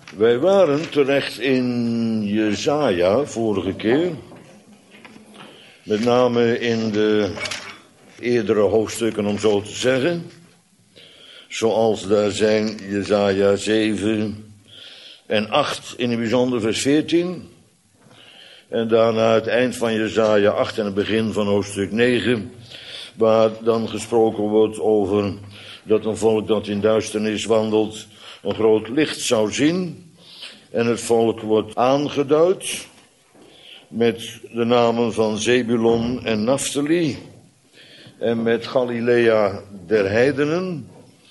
Wij waren terecht in Jesaja vorige keer. Met name in de eerdere hoofdstukken, om zo te zeggen. Zoals daar zijn Jesaja 7 en 8, in het bijzonder vers 14. En daarna het eind van Jesaja 8 en het begin van hoofdstuk 9. Waar dan gesproken wordt over dat een volk dat in duisternis wandelt een groot licht zou zien. En het volk wordt aangeduid met de namen van Zebulon en Naphtali. En met Galilea der heidenen.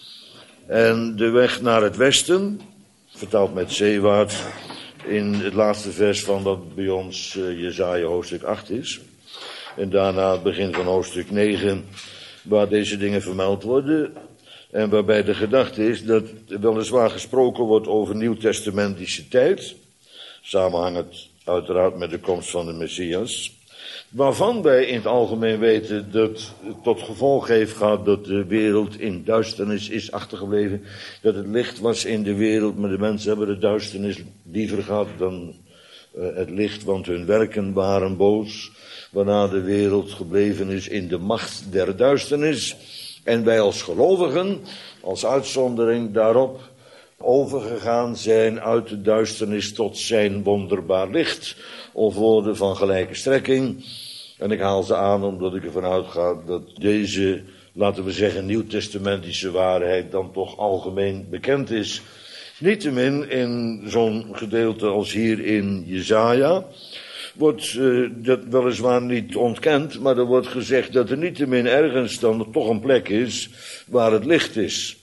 En de weg naar het westen, vertaald met zeewaarts, in het laatste vers van wat bij ons Jesaja hoofdstuk 8 is. En daarna het begin van hoofdstuk 9, waar deze dingen vermeld worden. En waarbij de gedachte is dat weliswaar gesproken wordt over nieuwtestamentische tijd. Samenhangend uiteraard met de komst van de Messias. Waarvan wij in het algemeen weten dat het tot gevolg heeft gehad dat de wereld in duisternis is achtergebleven. Dat het licht was in de wereld, maar de mensen hebben de duisternis liever gehad dan het licht, want hun werken waren boos. Waarna de wereld gebleven is in de macht der duisternis. En wij als gelovigen, als uitzondering daarop, overgegaan zijn uit de duisternis tot zijn wonderbaar licht. Of woorden van gelijke strekking. En ik haal ze aan omdat ik ervan uitga dat deze, laten we zeggen, nieuwtestamentische waarheid dan toch algemeen bekend is. Niettemin in zo'n gedeelte als hier in Jesaja wordt dat weliswaar niet ontkend, maar er wordt gezegd dat er niettemin ergens dan toch een plek is waar het licht is.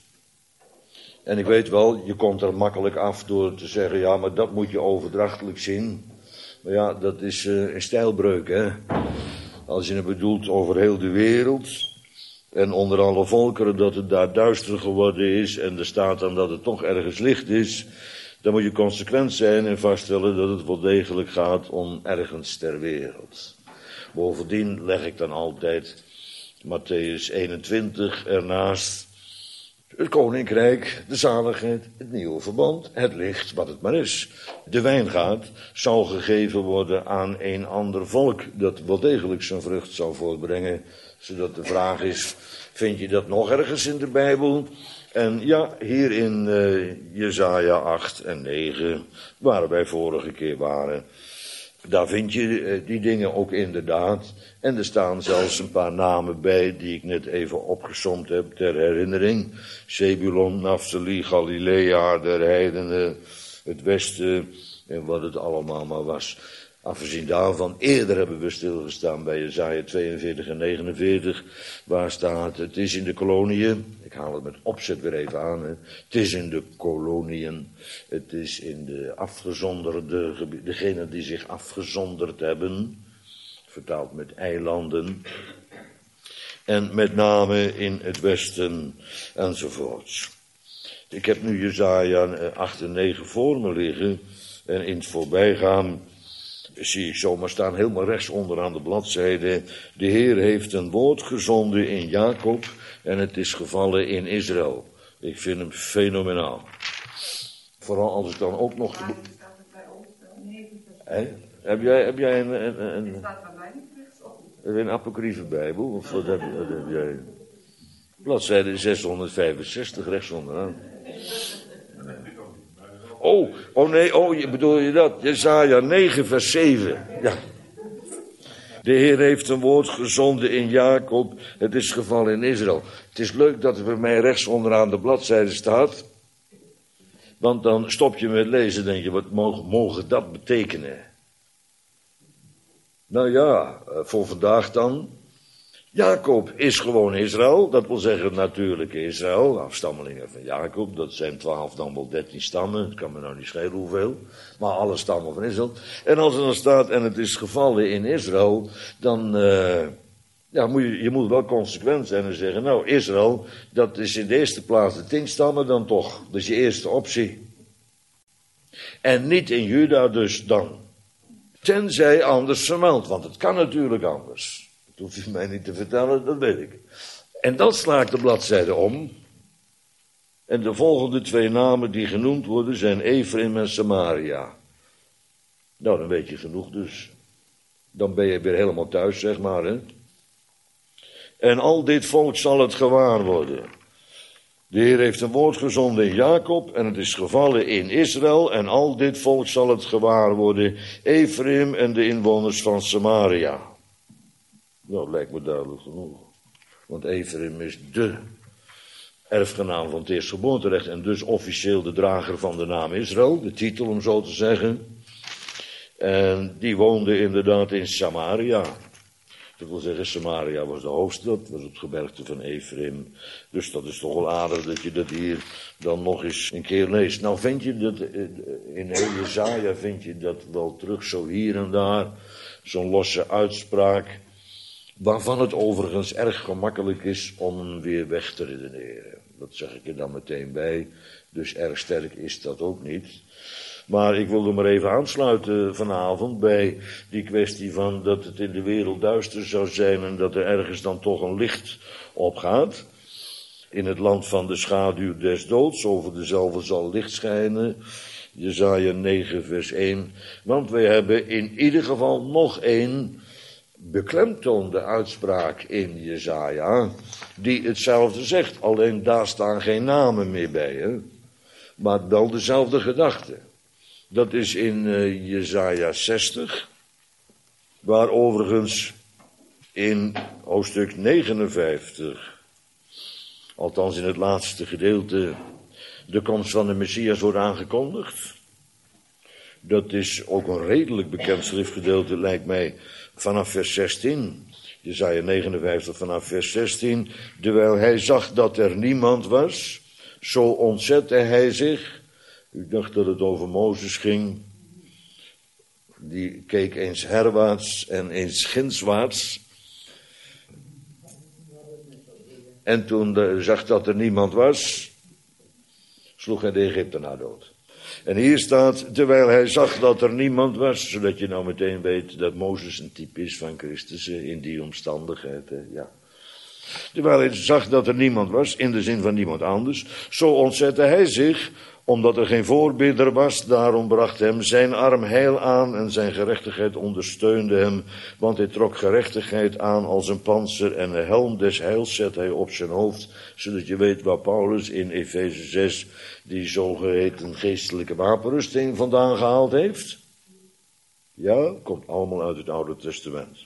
En ik weet wel, je komt er makkelijk af door te zeggen, ja, maar dat moet je overdrachtelijk zien. Maar ja, dat is een stijlbreuk, hè. Als je het bedoelt over heel de wereld en onder alle volkeren dat het daar duister geworden is en er staat dan dat het toch ergens licht is, dan moet je consequent zijn en vaststellen dat het wel degelijk gaat om ergens ter wereld. Bovendien leg ik dan altijd Mattheüs 21 ernaast. Het koninkrijk, de zaligheid, het nieuwe verbond, het licht, wat het maar is. De wijngaard zal gegeven worden aan een ander volk dat wel degelijk zijn vrucht zal voortbrengen. Zodat de vraag is, vind je dat nog ergens in de Bijbel? En ja, hier in Jesaja 8 en 9, waar wij vorige keer waren, daar vind je die dingen ook inderdaad. En er staan zelfs een paar namen bij die ik net even opgesomd heb ter herinnering. Zebulon, Naphtali, Galilea, der heidenen, het westen en wat het allemaal maar was. Afgezien daarvan, eerder hebben we stilgestaan bij Jesaja 42 en 49, waar staat, het is in de koloniën, ik haal het met opzet weer even aan, het is in de koloniën, het is in de afgezonderde gebieden, degenen die zich afgezonderd hebben, vertaald met eilanden, en met name in het westen enzovoorts. Ik heb nu Jesaja 8 en 9 voor me liggen, en in het voorbijgaan zie ik zomaar staan, helemaal rechts onderaan de bladzijde. De Heer heeft een woord gezonden in Jacob en het is gevallen in Israël. Ik vind hem fenomenaal. Vooral als ik dan ook nog... Heb jij een... staat bij mij niet rechtsop. Een apocryfe Bijbel? Of wat heb jij? Bladzijde 665, rechts onderaan. Nee, bedoel je dat? Jesaja 9 vers 7, ja. De Heer heeft een woord gezonden in Jacob, het is gevallen in Israël. Het is leuk dat het bij mij rechts onderaan de bladzijde staat. Want dan stop je met lezen, denk je, wat mogen dat betekenen? Nou ja, voor vandaag dan. Jacob is gewoon Israël, dat wil zeggen het natuurlijke Israël, afstammelingen van Jacob, dat zijn 12 dan wel 13 stammen, het kan me nou niet schelen hoeveel, maar alle stammen van Israël. En als er dan staat, en het is gevallen in Israël, dan je moet wel consequent zijn en zeggen, nou Israël, dat is in de eerste plaats de 10 stammen dan toch, dat is je eerste optie. En niet in Juda dus dan, tenzij anders vermeld, want het kan natuurlijk anders. Dat hoef je mij niet te vertellen, dat weet ik. En dan sla ik de bladzijde om. En de volgende twee namen die genoemd worden zijn Ephraim en Samaria. Nou, dan weet je genoeg dus. Dan ben je weer helemaal thuis, zeg maar, hè. En al dit volk zal het gewaar worden. De Heer heeft een woord gezonden in Jacob en het is gevallen in Israël. En al dit volk zal het gewaar worden. Ephraim en de inwoners van Samaria. Nou, dat lijkt me duidelijk genoeg. Want Ephraim is de erfgenaam van het eerstgeboorterecht en dus officieel de drager van de naam Israël, de titel om zo te zeggen. En die woonde inderdaad in Samaria. Dat wil zeggen, Samaria was de hoofdstad, was het gebergte van Ephraim. Dus dat is toch wel aardig dat je dat hier dan nog eens een keer leest. Nou vind je dat, in Jesaja vind je dat wel terug, zo hier en daar. Zo'n losse uitspraak, waarvan het overigens erg gemakkelijk is om hem weer weg te redeneren. Dat zeg ik er dan meteen bij, dus erg sterk is dat ook niet. Maar ik wilde maar even aansluiten vanavond bij die kwestie van dat het in de wereld duister zou zijn en dat er ergens dan toch een licht opgaat. In het land van de schaduw des doods, over dezelfde zal licht schijnen. Jesaja 9 vers 1. Want wij hebben in ieder geval nog één beklemtoonde uitspraak in Jesaja, die hetzelfde zegt. Alleen daar staan geen namen meer bij, hè? Maar wel dezelfde gedachte. Dat is in Jesaja 60, waar overigens in hoofdstuk 59, althans in het laatste gedeelte, de komst van de Messias wordt aangekondigd. Dat is ook een redelijk bekend schriftgedeelte, lijkt mij, vanaf vers 16. Jesaja 59 vanaf vers 16. Terwijl hij zag dat er niemand was, zo ontzette hij zich. U dacht dat het over Mozes ging. Die keek eens herwaarts en eens gindswaarts. En toen zag dat er niemand was, sloeg hij de Egyptenaar dood. En hier staat, terwijl hij zag dat er niemand was, zodat je nou meteen weet dat Mozes een type is van Christus in die omstandigheid. Ja. Terwijl hij zag dat er niemand was, in de zin van niemand anders, zo ontzette hij zich, omdat er geen voorbidder was, daarom bracht hem zijn arm heil aan en zijn gerechtigheid ondersteunde hem, want hij trok gerechtigheid aan als een pantser en een helm des heils zette hij op zijn hoofd, zodat je weet waar Paulus in Efeze 6 die zogeheten geestelijke wapenrusting vandaan gehaald heeft. Ja, komt allemaal uit het Oude Testament.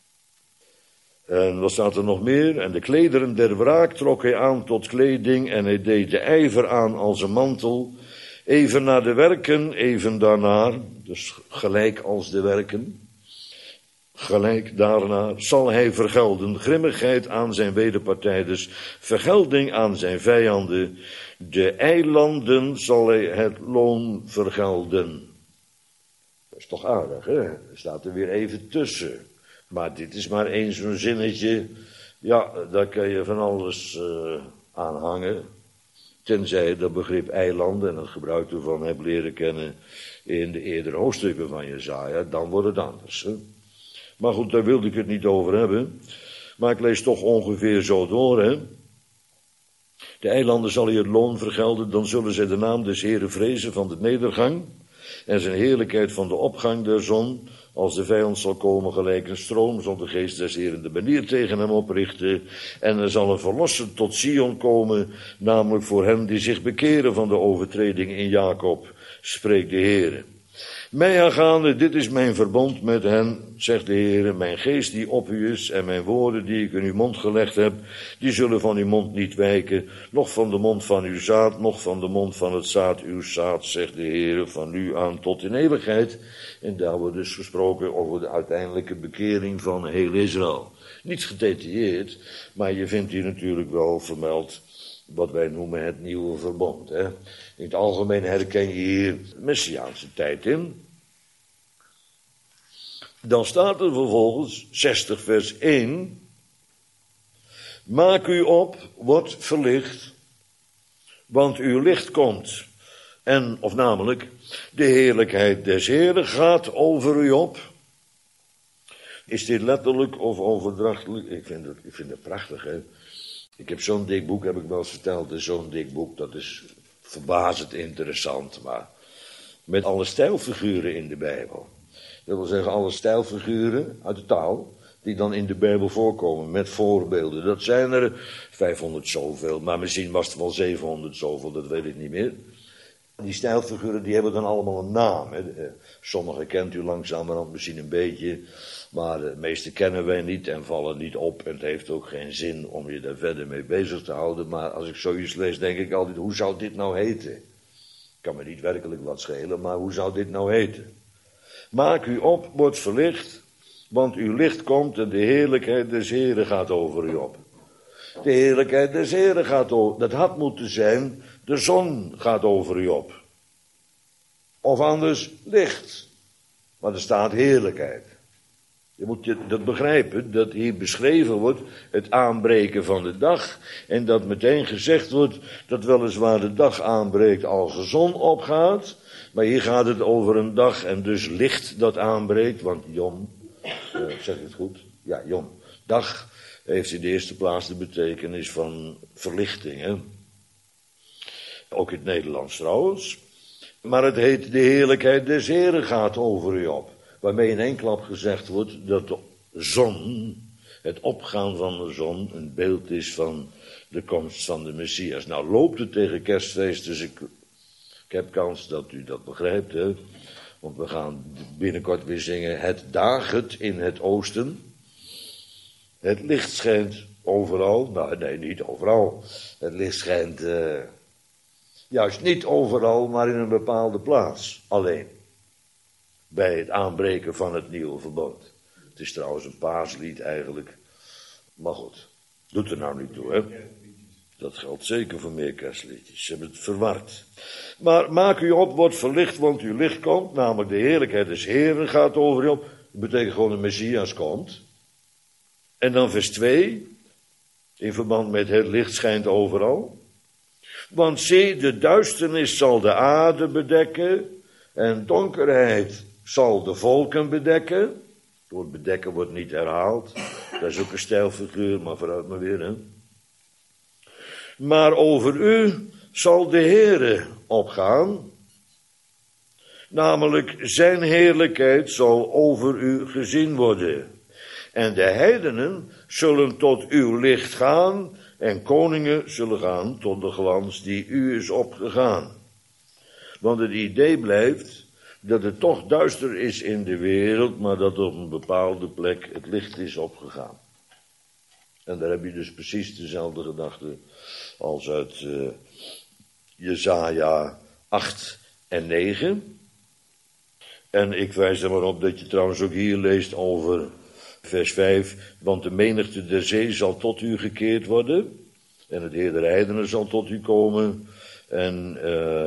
En wat staat er nog meer? En de klederen der wraak trok hij aan tot kleding en hij deed de ijver aan als een mantel. Even naar de werken, even daarna, dus gelijk als de werken, gelijk daarna zal hij vergelden. Grimmigheid aan zijn wederpartijders, vergelding aan zijn vijanden. De eilanden zal hij het loon vergelden. Dat is toch aardig, hè? Er staat er weer even tussen. Maar dit is maar één zo'n zinnetje. Ja, daar kan je van alles aan hangen. Tenzij je dat begrip eilanden, en het gebruik ervan hebt leren kennen in de eerdere hoofdstukken van Jesaja, dan wordt het anders. Hè? Maar goed, daar wilde ik het niet over hebben. Maar ik lees toch ongeveer zo door, hè. De eilanden zal hij het loon vergelden, dan zullen zij de naam des Heeren vrezen van de nedergang en zijn heerlijkheid van de opgang der zon. Als de vijand zal komen gelijk een stroom, zal de geest des Heeren de banier tegen hem oprichten. En er zal een verlosser tot Sion komen, namelijk voor hen die zich bekeren van de overtreding in Jacob, spreekt de Heere. Mij aangaande, dit is mijn verbond met hen, zegt de Heere, mijn geest die op u is en mijn woorden die ik in uw mond gelegd heb, die zullen van uw mond niet wijken, noch van de mond van uw zaad, noch van de mond van het zaad uw zaad, zegt de Heere, van nu aan tot in eeuwigheid. En daar wordt dus gesproken over de uiteindelijke bekering van heel Israël. Niet gedetailleerd, maar je vindt hier natuurlijk wel vermeld wat wij noemen het nieuwe verbond. Hè. In het algemeen herken je hier Messiaanse tijd in. Dan staat er vervolgens, 60 vers 1, maak u op, wordt verlicht, want uw licht komt. En, of namelijk, de heerlijkheid des Heeren gaat over u op. Is dit letterlijk of overdrachtelijk? Ik vind het prachtig, hè. Ik heb zo'n dik boek, heb ik wel eens verteld, zo'n dik boek, dat is verbazend interessant, maar met alle stijlfiguren in de Bijbel. Dat wil zeggen, alle stijlfiguren uit de taal, die dan in de Bijbel voorkomen, met voorbeelden. Dat zijn er 500 zoveel, maar misschien was het wel 700 zoveel, dat weet ik niet meer. Die stijlfiguren, die hebben dan allemaal een naam. Hè. Sommige kent u langzamerhand misschien een beetje, maar de meeste kennen wij niet en vallen niet op. En het heeft ook geen zin om je daar verder mee bezig te houden. Maar als ik zoiets lees, denk ik altijd, hoe zou dit nou heten? Kan me niet werkelijk wat schelen, maar hoe zou dit nou heten? Maak u op, wordt verlicht, want uw licht komt en de heerlijkheid des Heren gaat over u op. De heerlijkheid des Heren gaat over, dat had moeten zijn, de zon gaat over u op. Of anders licht, maar er staat heerlijkheid. Je moet dat begrijpen, dat hier beschreven wordt het aanbreken van de dag. En dat meteen gezegd wordt dat weliswaar de dag aanbreekt als de zon opgaat. Maar hier gaat het over een dag en dus licht dat aanbreekt. Want Yom, zeg ik het goed? Ja, Yom. Dag heeft in de eerste plaats de betekenis van verlichting. Hè? Ook in het Nederlands trouwens. Maar het heet de heerlijkheid des Heren gaat over u op. Waarmee in één klap gezegd wordt dat de zon, het opgaan van de zon, een beeld is van de komst van de Messias. Nou loopt het tegen kerstfeest, dus ik heb kans dat u dat begrijpt. Hè? Want we gaan binnenkort weer zingen, het daget in het oosten. Het licht schijnt overal, nou nee, niet overal. Het licht schijnt juist niet overal, maar in een bepaalde plaats, alleen. Bij het aanbreken van het nieuwe verbond. Het is trouwens een paaslied eigenlijk. Maar goed, doet er nou niet toe, hè. Dat geldt zeker voor meer kerstliedjes. Ze hebben het verward. Maar maak u op, wordt verlicht, want uw licht komt. Namelijk de heerlijkheid des Heren gaat over u op. Dat betekent gewoon de Messias komt. En dan vers 2. In verband met het licht schijnt overal. Want zie, de duisternis zal de aarde bedekken. En donkerheid zal de volken bedekken. Het woord bedekken wordt niet herhaald. Dat is ook een stijlfiguur, maar vooruit maar weer. Hè? Maar over u zal de Heere opgaan. Namelijk zijn heerlijkheid zal over u gezien worden. En de heidenen zullen tot uw licht gaan. En koningen zullen gaan tot de glans die u is opgegaan. Want het idee blijft dat het toch duister is in de wereld, maar dat op een bepaalde plek het licht is opgegaan. En daar heb je dus precies dezelfde gedachte als uit Jesaja 8 en 9. En ik wijs er maar op dat je trouwens ook hier leest over vers 5. Want de menigte der zee zal tot u gekeerd worden. En het heer der heidenen zal tot u komen. En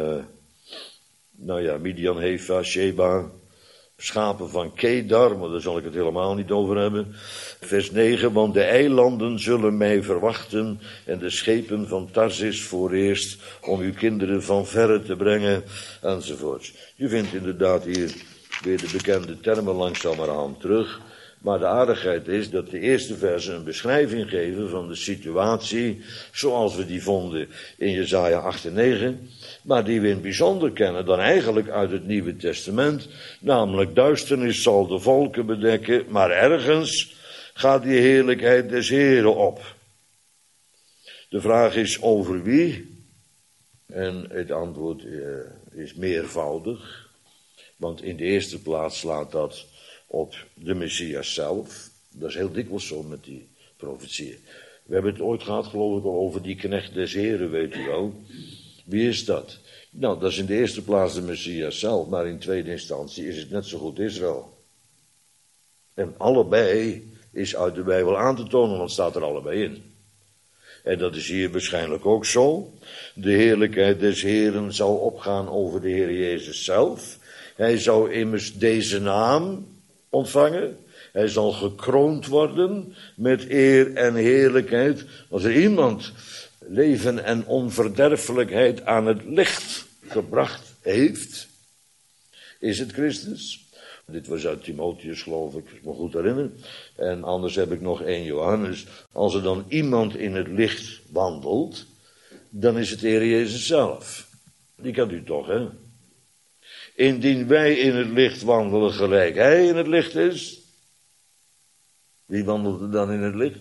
Midian, Hefa, Sheba, schapen van Kedar, maar daar zal ik het helemaal niet over hebben. Vers 9, want de eilanden zullen mij verwachten en de schepen van Tarsis vooreerst om uw kinderen van verre te brengen, enzovoorts. Je vindt inderdaad hier weer de bekende termen langzamerhand terug. Maar de aardigheid is dat de eerste versen een beschrijving geven van de situatie zoals we die vonden in Jesaja 8 en 9. Maar die we in het bijzonder kennen dan eigenlijk uit het Nieuwe Testament. Namelijk duisternis zal de volken bedekken, maar ergens gaat die heerlijkheid des Heren op. De vraag is over wie? En het antwoord is meervoudig. Want in de eerste plaats slaat dat op de Messias zelf. Dat is heel dikwijls zo met die profetieën. We hebben het ooit gehad, geloof ik, al over die knecht des Heren, weet u wel. Wie is dat? Nou, dat is in de eerste plaats de Messias zelf, maar in tweede instantie is het net zo goed Israël. En allebei is uit de Bijbel aan te tonen, want het staat er allebei in. En dat is hier waarschijnlijk ook zo. De heerlijkheid des Heren zal opgaan over de Heer Jezus zelf. Hij zou immers deze naam ontvangen. Hij zal gekroond worden met eer en heerlijkheid. Als er iemand leven en onverderfelijkheid aan het licht gebracht heeft, is het Christus. Dit was uit Timotheus, geloof ik, als ik me goed herinner. En anders heb ik nog 1 Johannes. Als er dan iemand in het licht wandelt, dan is het de Heer Jezus zelf. Die kent u toch, hè? Indien wij in het licht wandelen gelijk Hij in het licht is. Wie wandelt er dan in het licht?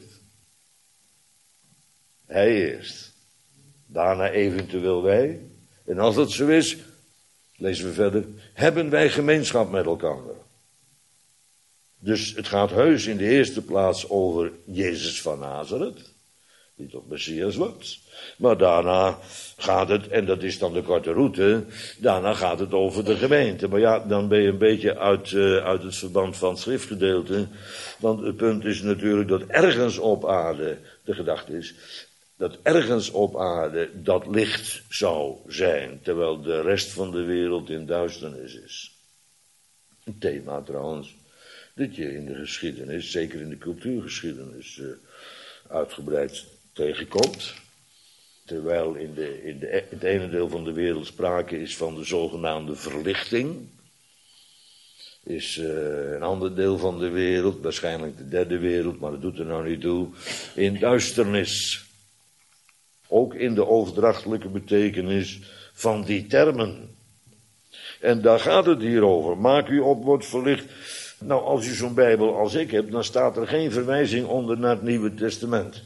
Hij eerst. Daarna eventueel wij. En als dat zo is, lezen we verder, hebben wij gemeenschap met elkaar. Dus het gaat heus in de eerste plaats over Jezus van Nazareth, die tot Messias wordt. Maar daarna gaat het, en dat is dan de korte route, daarna gaat het over de gemeente. Maar ja, dan ben je een beetje uit het verband van het schriftgedeelte. Want het punt is natuurlijk dat ergens op aarde, de gedachte is, dat ergens op aarde dat licht zou zijn, terwijl de rest van de wereld in duisternis is. Een thema trouwens, dat je in de geschiedenis, zeker in de cultuurgeschiedenis, uitgebreid tegenkomt. Terwijl in het ene deel van de wereld sprake is van de zogenaamde verlichting, is een ander deel van de wereld, waarschijnlijk de derde wereld, maar dat doet er nou niet toe, in duisternis. Ook in de overdrachtelijke betekenis van die termen. En daar gaat het hier over. Maak u op, wordt verlicht. Nou, als u zo'n Bijbel als ik heb, dan staat er geen verwijzing onder naar het Nieuwe Testament.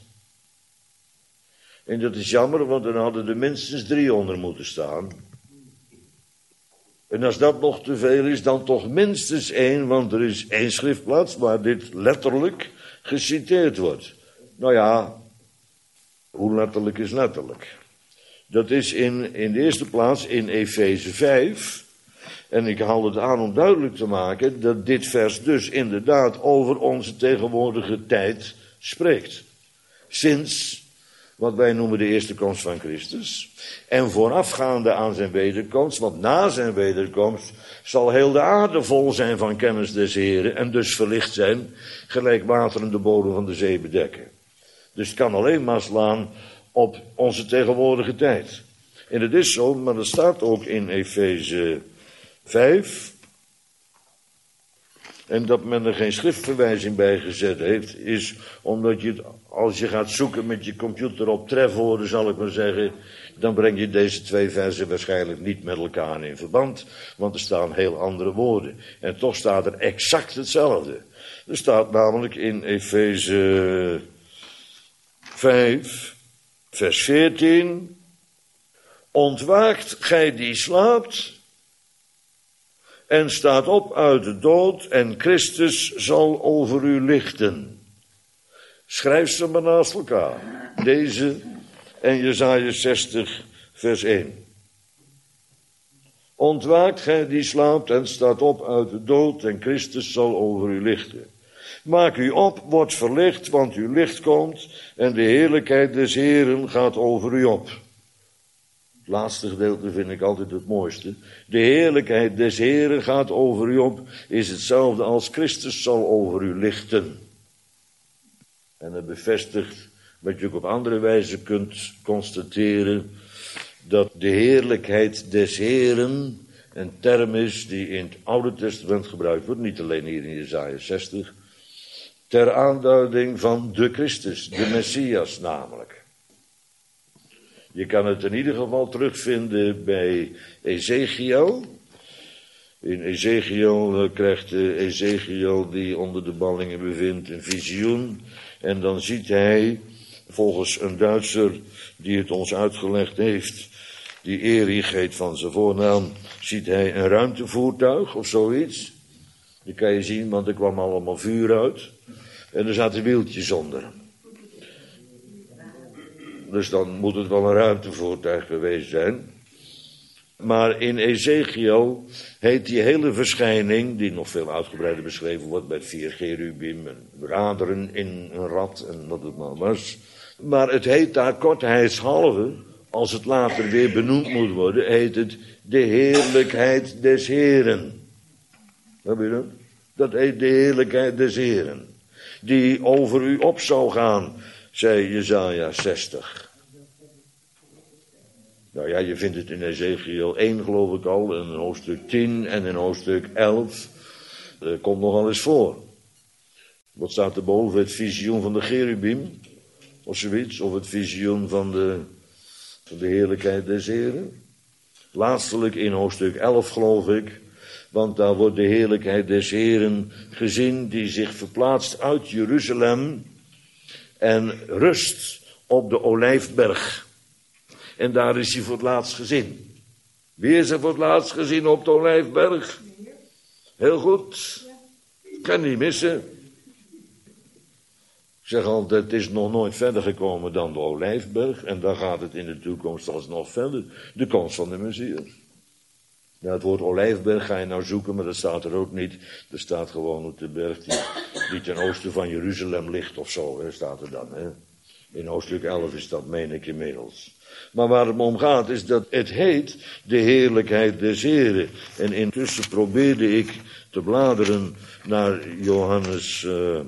En dat is jammer, want er hadden er minstens 3 onder moeten staan. En als dat nog te veel is, dan toch minstens 1, want er is 1 schriftplaats waar dit letterlijk geciteerd wordt. Nou ja, hoe letterlijk is letterlijk? Dat is in de eerste plaats in Efeze 5. En ik haal het aan om duidelijk te maken dat dit vers dus inderdaad over onze tegenwoordige tijd spreekt. Sinds wat wij noemen de eerste komst van Christus. En voorafgaande aan zijn wederkomst, want na zijn wederkomst zal heel de aarde vol zijn van kennis des Heren en dus verlicht zijn, gelijk wateren de bodem van de zee bedekken. Dus het kan alleen maar slaan op onze tegenwoordige tijd. En het is zo, maar dat staat ook in Efeze 5. En dat men er geen schriftverwijzing bij gezet heeft, is omdat je, als je gaat zoeken met je computer op trefwoorden, zal ik maar zeggen, dan breng je deze 2 versen waarschijnlijk niet met elkaar in verband, want er staan heel andere woorden. En toch staat er exact hetzelfde. Er staat namelijk in Efeze 5, vers 14, ontwaakt gij die slaapt en staat op uit de dood en Christus zal over u lichten. Schrijf ze maar naast elkaar. Deze en Jesaja 60 vers 1. Ontwaakt gij die slaapt en staat op uit de dood en Christus zal over u lichten. Maak u op, wordt verlicht, want uw licht komt en de heerlijkheid des Heren gaat over u op. Het laatste gedeelte vind ik altijd het mooiste. De heerlijkheid des Heren gaat over u op, is hetzelfde als Christus zal over u lichten. En dat bevestigt wat je ook op andere wijze kunt constateren, dat de heerlijkheid des Heren een term is die in het Oude Testament gebruikt wordt, niet alleen hier in Jesaja 60, ter aanduiding van de Christus, de Messias namelijk. Je kan het in ieder geval terugvinden bij Ezekiel. In Ezekiel krijgt Ezekiel, die onder de ballingen bevindt, een visioen. En dan ziet hij, volgens een Duitser die het ons uitgelegd heeft, die Erich heet van zijn voornaam, ziet hij een ruimtevoertuig of zoiets. Dat kan je zien, want er kwam allemaal vuur uit. En er zaten wieltjes onder. Dus dan moet het wel een ruimtevoertuig geweest zijn. Maar in Ezekiel heet die hele verschijning, die nog veel uitgebreider beschreven wordt bij 4 cherubim en raderen in een rad en wat het maar was. Maar het heet daar kortheidshalve, als het later weer benoemd moet worden, heet het de heerlijkheid des Heren. Heb je dat? Dat heet de heerlijkheid des Heren. Die over u op zou gaan, zei Jesaja 60. Nou ja, je vindt het in Ezekiel 1 geloof ik al, in hoofdstuk 10 en in hoofdstuk 11. komt nogal eens voor. Wat staat er boven? Het visioen van de cherubim, of zoiets, of het visioen van de heerlijkheid des Heren. Laatstelijk in hoofdstuk 11, geloof ik, want daar wordt de heerlijkheid des Heren gezien, die zich verplaatst uit Jeruzalem en rust op de Olijfberg. En daar is hij voor het laatst gezien. Wie is er voor het laatst gezien op de Olijfberg? Heel goed. Kan niet missen. Ik zeg altijd, het is nog nooit verder gekomen dan de Olijfberg. En dan gaat het in de toekomst alsnog verder. De komst van de Messias. Ja, het woord Olijfberg ga je nou zoeken, maar dat staat er ook niet. Er staat gewoon op de berg die ten oosten van Jeruzalem ligt of zo. Hè, staat er dan. Hè. In hoofdstuk 11 is dat, meen ik inmiddels. Maar waar het me om gaat is dat het heet de heerlijkheid des Heren. En intussen probeerde ik te bladeren naar Johannes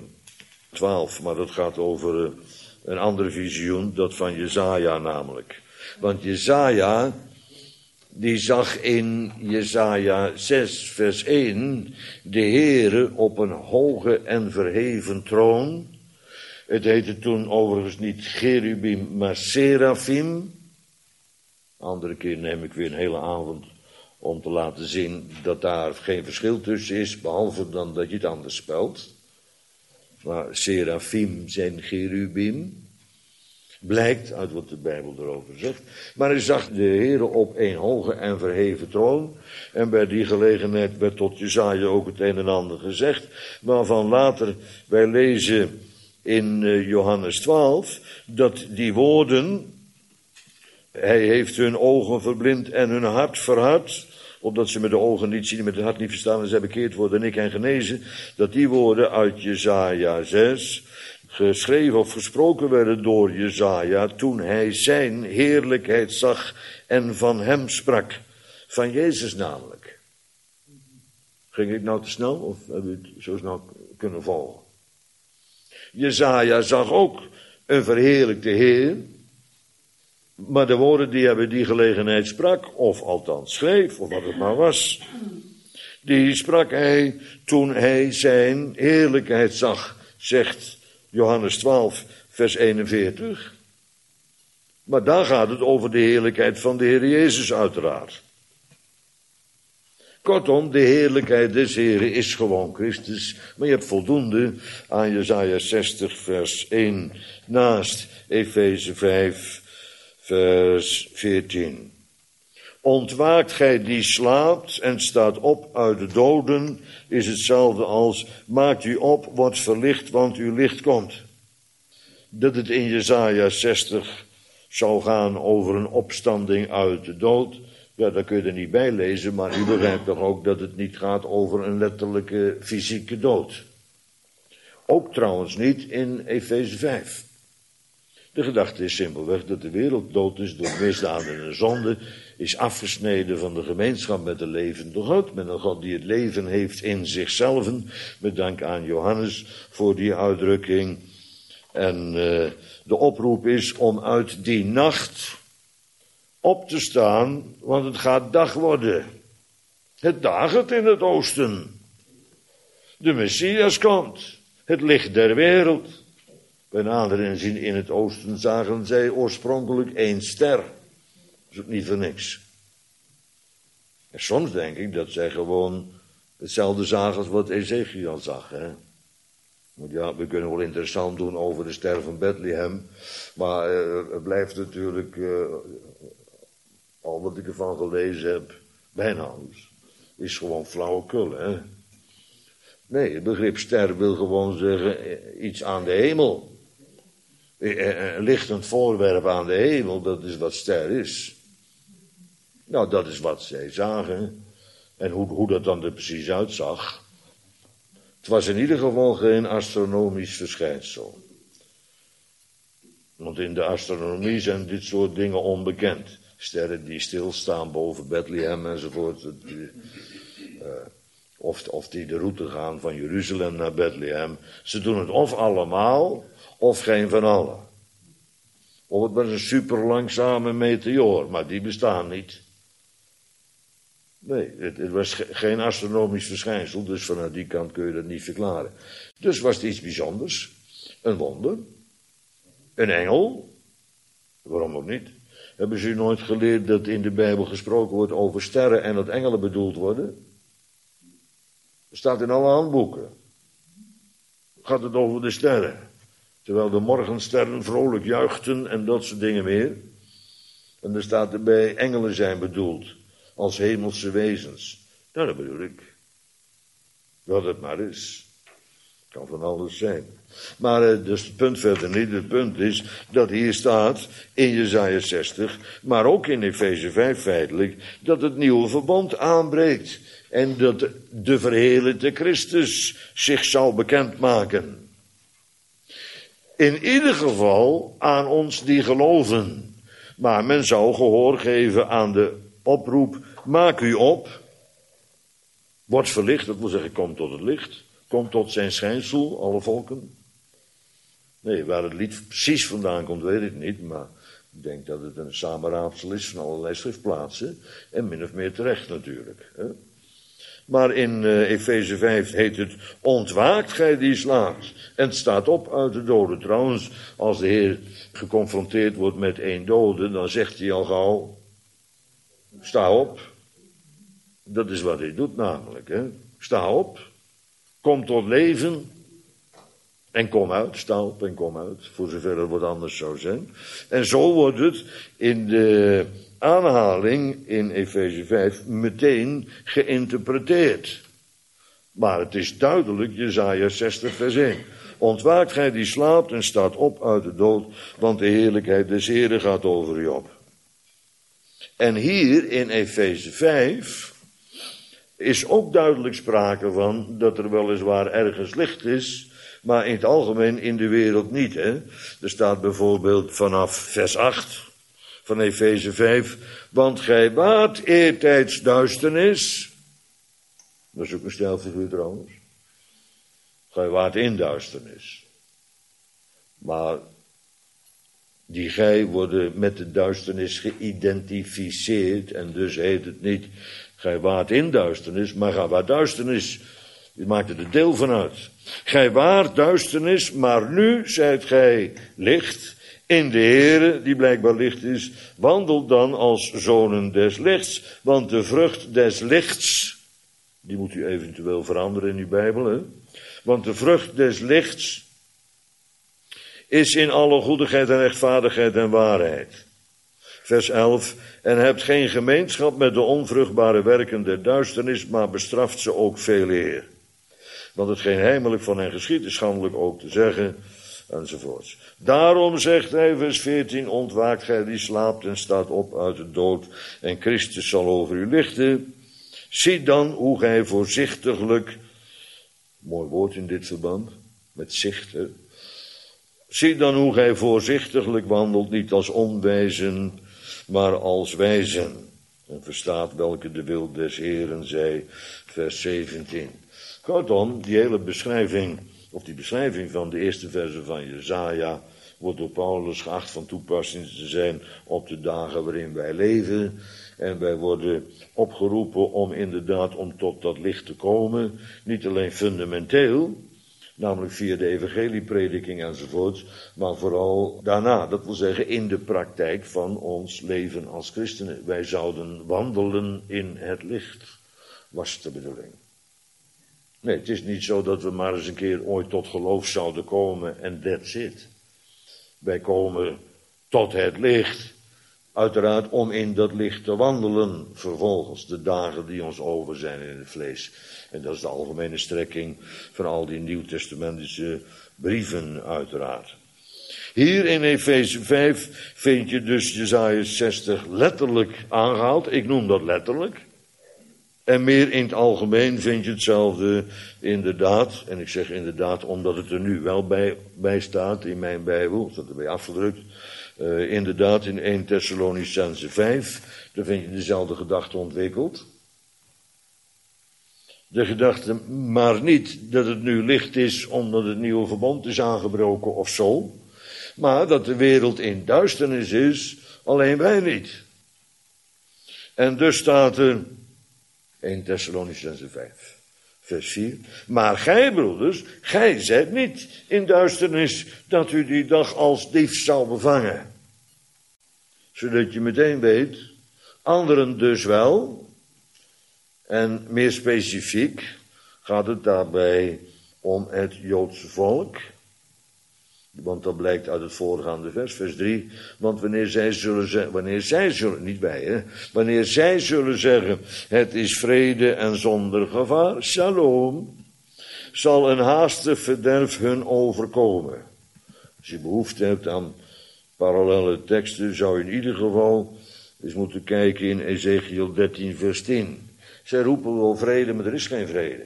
12. Maar dat gaat over een ander visioen, dat van Jesaja namelijk. Want Jesaja, die zag in Jesaja 6 vers 1 de Heere op een hoge en verheven troon. Het heette toen overigens niet cherubim, maar serafim. Andere keer neem ik weer een hele avond om te laten zien dat daar geen verschil tussen is, behalve dan dat je het anders spelt. Maar serafim zijn cherubim. Blijkt uit wat de Bijbel erover zegt. Maar hij zag de Heere op een hoge en verheven troon. En bij die gelegenheid werd tot Jesaja ook het een en ander gezegd. Maar van later, wij lezen in Johannes 12, dat die woorden, hij heeft hun ogen verblind en hun hart verhard, opdat ze met de ogen niet zien en met het hart niet verstaan en zij bekeerd worden en ik hen genezen, dat die woorden uit Jesaja 6 geschreven of gesproken werden door Jesaja toen hij zijn heerlijkheid zag en van hem sprak. Van Jezus namelijk. Ging ik nou te snel of heb je het zo snel kunnen volgen? Jesaja zag ook een verheerlijkte Heer. Maar de woorden die hij bij die gelegenheid sprak, of althans schreef, of wat het maar was, die sprak hij toen hij zijn heerlijkheid zag, zegt Johannes 12, vers 41. Maar daar gaat het over de heerlijkheid van de Heer Jezus uiteraard. Kortom, de heerlijkheid des Heren is gewoon Christus. Maar je hebt voldoende aan Jesaja 60, vers 1, naast Efeze 5, vers 14. Ontwaakt gij die slaapt en staat op uit de doden, is hetzelfde als maakt u op, wordt verlicht, want uw licht komt. Dat het in Jesaja 60 zou gaan over een opstanding uit de dood, ja, daar kun je er niet bij lezen, maar u begrijpt toch ook dat het niet gaat over een letterlijke fysieke dood. Ook trouwens niet in Efeze 5. De gedachte is simpelweg dat de wereld dood is door misdaden en zonde, is afgesneden van de gemeenschap met de levende God, met een God die het leven heeft in zichzelf, met dank aan Johannes voor die uitdrukking. En de oproep is om uit die nacht op te staan, want het gaat dag worden. Het dagert in het oosten. De Messias komt, het licht der wereld. Bij nader inzien in het oosten zagen zij oorspronkelijk 1 ster. Dat is ook niet voor niks. En soms denk ik dat zij gewoon hetzelfde zagen als wat Ezekiel zag. Hè? Want ja, we kunnen wel interessant doen over de ster van Bethlehem. Maar het blijft natuurlijk, al wat ik ervan gelezen heb, bijna alles, is gewoon flauwekul. Hè? Nee, het begrip ster wil gewoon zeggen iets aan de hemel. Een lichtend voorwerp aan de hemel, dat is wat ster is. Nou, dat is wat zij zagen. En hoe dat dan er precies uitzag. Het was in ieder geval geen astronomisch verschijnsel. Want in de astronomie zijn dit soort dingen onbekend. Sterren die stilstaan boven Bethlehem enzovoort. Of die de route gaan van Jeruzalem naar Bethlehem. Ze doen het of allemaal, of geen van allen. Of het was een super langzame meteoor, maar die bestaan niet. Nee, het was geen astronomisch verschijnsel, dus vanuit die kant kun je dat niet verklaren. Dus was het iets bijzonders, een wonder, een engel, waarom ook niet? Hebben ze nooit geleerd dat in de Bijbel gesproken wordt over sterren en dat engelen bedoeld worden? Dat staat in alle handboeken. Gaat het over de sterren. Terwijl de morgensterren vrolijk juichten en dat soort dingen meer. En er staat erbij, engelen zijn bedoeld. Als hemelse wezens. Nou, dat bedoel ik. Wat het maar is. Kan van alles zijn. Maar dus het punt verder niet. Het punt is dat hier staat in Jesaja 60, maar ook in Efeze 5 feitelijk, dat het nieuwe verbond aanbreekt. En dat de verheerlijkte Christus zich zal bekendmaken. In ieder geval aan ons die geloven. Maar men zou gehoor geven aan de oproep, maak u op. Wordt verlicht, dat wil zeggen, kom tot het licht. Kom tot zijn schijnsel, alle volken. Nee, waar het lied precies vandaan komt, weet ik niet. Maar ik denk dat het een samenraapsel is van allerlei schriftplaatsen. En min of meer terecht natuurlijk. Hè? Maar in Efeze 5 heet het, ontwaakt gij die slaapt. En het staat op uit de doden. Trouwens, als de Heer geconfronteerd wordt met één dode, dan zegt hij al gauw, sta op. Dat is wat hij doet namelijk. Hè? Sta op, kom tot leven en kom uit. Sta op en kom uit, voor zover het wat anders zou zijn. En zo wordt het in de aanhaling in Efeze 5 meteen geïnterpreteerd. Maar het is duidelijk, Jesaja 60 vers 1. Ontwaakt gij die slaapt en staat op uit de dood, want de heerlijkheid des Heren gaat over u op. En hier in Efeze 5 is ook duidelijk sprake van dat er weliswaar ergens licht is, maar in het algemeen in de wereld niet. Hè? Er staat bijvoorbeeld vanaf vers 8 van Efeze 5, want gij waart eertijds duisternis. Dat is ook een stijlfiguur trouwens. Gij waart in duisternis. Maar die gij worden met de duisternis geïdentificeerd en dus heet het niet gij waart in duisternis, maar gij waart duisternis. Je maakt er deel van uit. Gij waart duisternis, maar nu zijt gij licht in de Heere, die blijkbaar licht is. Wandel dan als zonen des lichts, want de vrucht des lichts, die moet u eventueel veranderen in uw Bijbel, hè? Want de vrucht des lichts is in alle goedigheid en rechtvaardigheid en waarheid. Vers 11, en hebt geen gemeenschap met de onvruchtbare werken der duisternis, maar bestraft ze ook veel eer. Want hetgeen heimelijk van hen geschiet is schandelijk ook te zeggen, enzovoorts. Daarom zegt hij, vers 14, ontwaakt gij die slaapt en staat op uit de dood, en Christus zal over u lichten. Zie dan hoe gij voorzichtiglijk, mooi woord in dit verband, met zicht, hè? Zie dan hoe gij voorzichtiglijk wandelt, niet als onwijzen, maar als wijzen. En verstaat welke de wil des Heren zij, vers 17. Kortom, die hele beschrijving, of die beschrijving van de eerste versen van Jesaja, wordt door Paulus geacht van toepassing te zijn op de dagen waarin wij leven. En wij worden opgeroepen om inderdaad om tot dat licht te komen, niet alleen fundamenteel, namelijk via de evangelieprediking enzovoort, maar vooral daarna, dat wil zeggen in de praktijk van ons leven als christenen. Wij zouden wandelen in het licht, was de bedoeling. Nee, het is niet zo dat we maar eens een keer ooit tot geloof zouden komen en that's it. Wij komen tot het licht, uiteraard om in dat licht te wandelen, vervolgens de dagen die ons over zijn in het vlees. En dat is de algemene strekking van al die nieuwtestamentische brieven uiteraard. Hier in Efeze 5 vind je dus Jesaja 60 letterlijk aangehaald. Ik noem dat letterlijk. En meer in het algemeen vind je hetzelfde inderdaad. En ik zeg inderdaad omdat het er nu wel bij staat in mijn Bijbel. Staat erbij afgedrukt. Inderdaad in 1 Thessalonicenzen 5. Daar vind je dezelfde gedachte ontwikkeld. De gedachte, maar niet dat het nu licht is omdat het nieuwe verbond is aangebroken of zo. Maar dat de wereld in duisternis is, alleen wij niet. En dus staat er 1 Thessalonicenzen 5, vers 4. Maar gij, broeders, gij zijt niet in duisternis, dat u die dag als dief zou bevangen. Zodat je meteen weet, anderen dus wel. En meer specifiek gaat het daarbij om het Joodse volk. Want dat blijkt uit het voorgaande vers, vers 3. Want wanneer zij zullen zeggen, het is vrede en zonder gevaar, shalom, zal een haastig verderf hun overkomen. Als je behoefte hebt aan parallele teksten, zou je in ieder geval eens moeten kijken in Ezekiel 13, vers 10. Zij roepen wel vrede, maar er is geen vrede.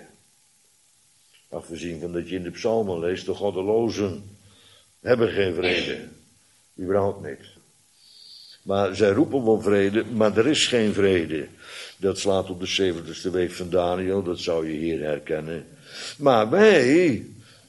Afgezien van dat je in de psalmen leest, de goddelozen hebben geen vrede. Überhaupt niet. Maar zij roepen wel vrede, maar er is geen vrede. Dat slaat op de 70ste week van Daniel, dat zou je hier herkennen. Maar wij,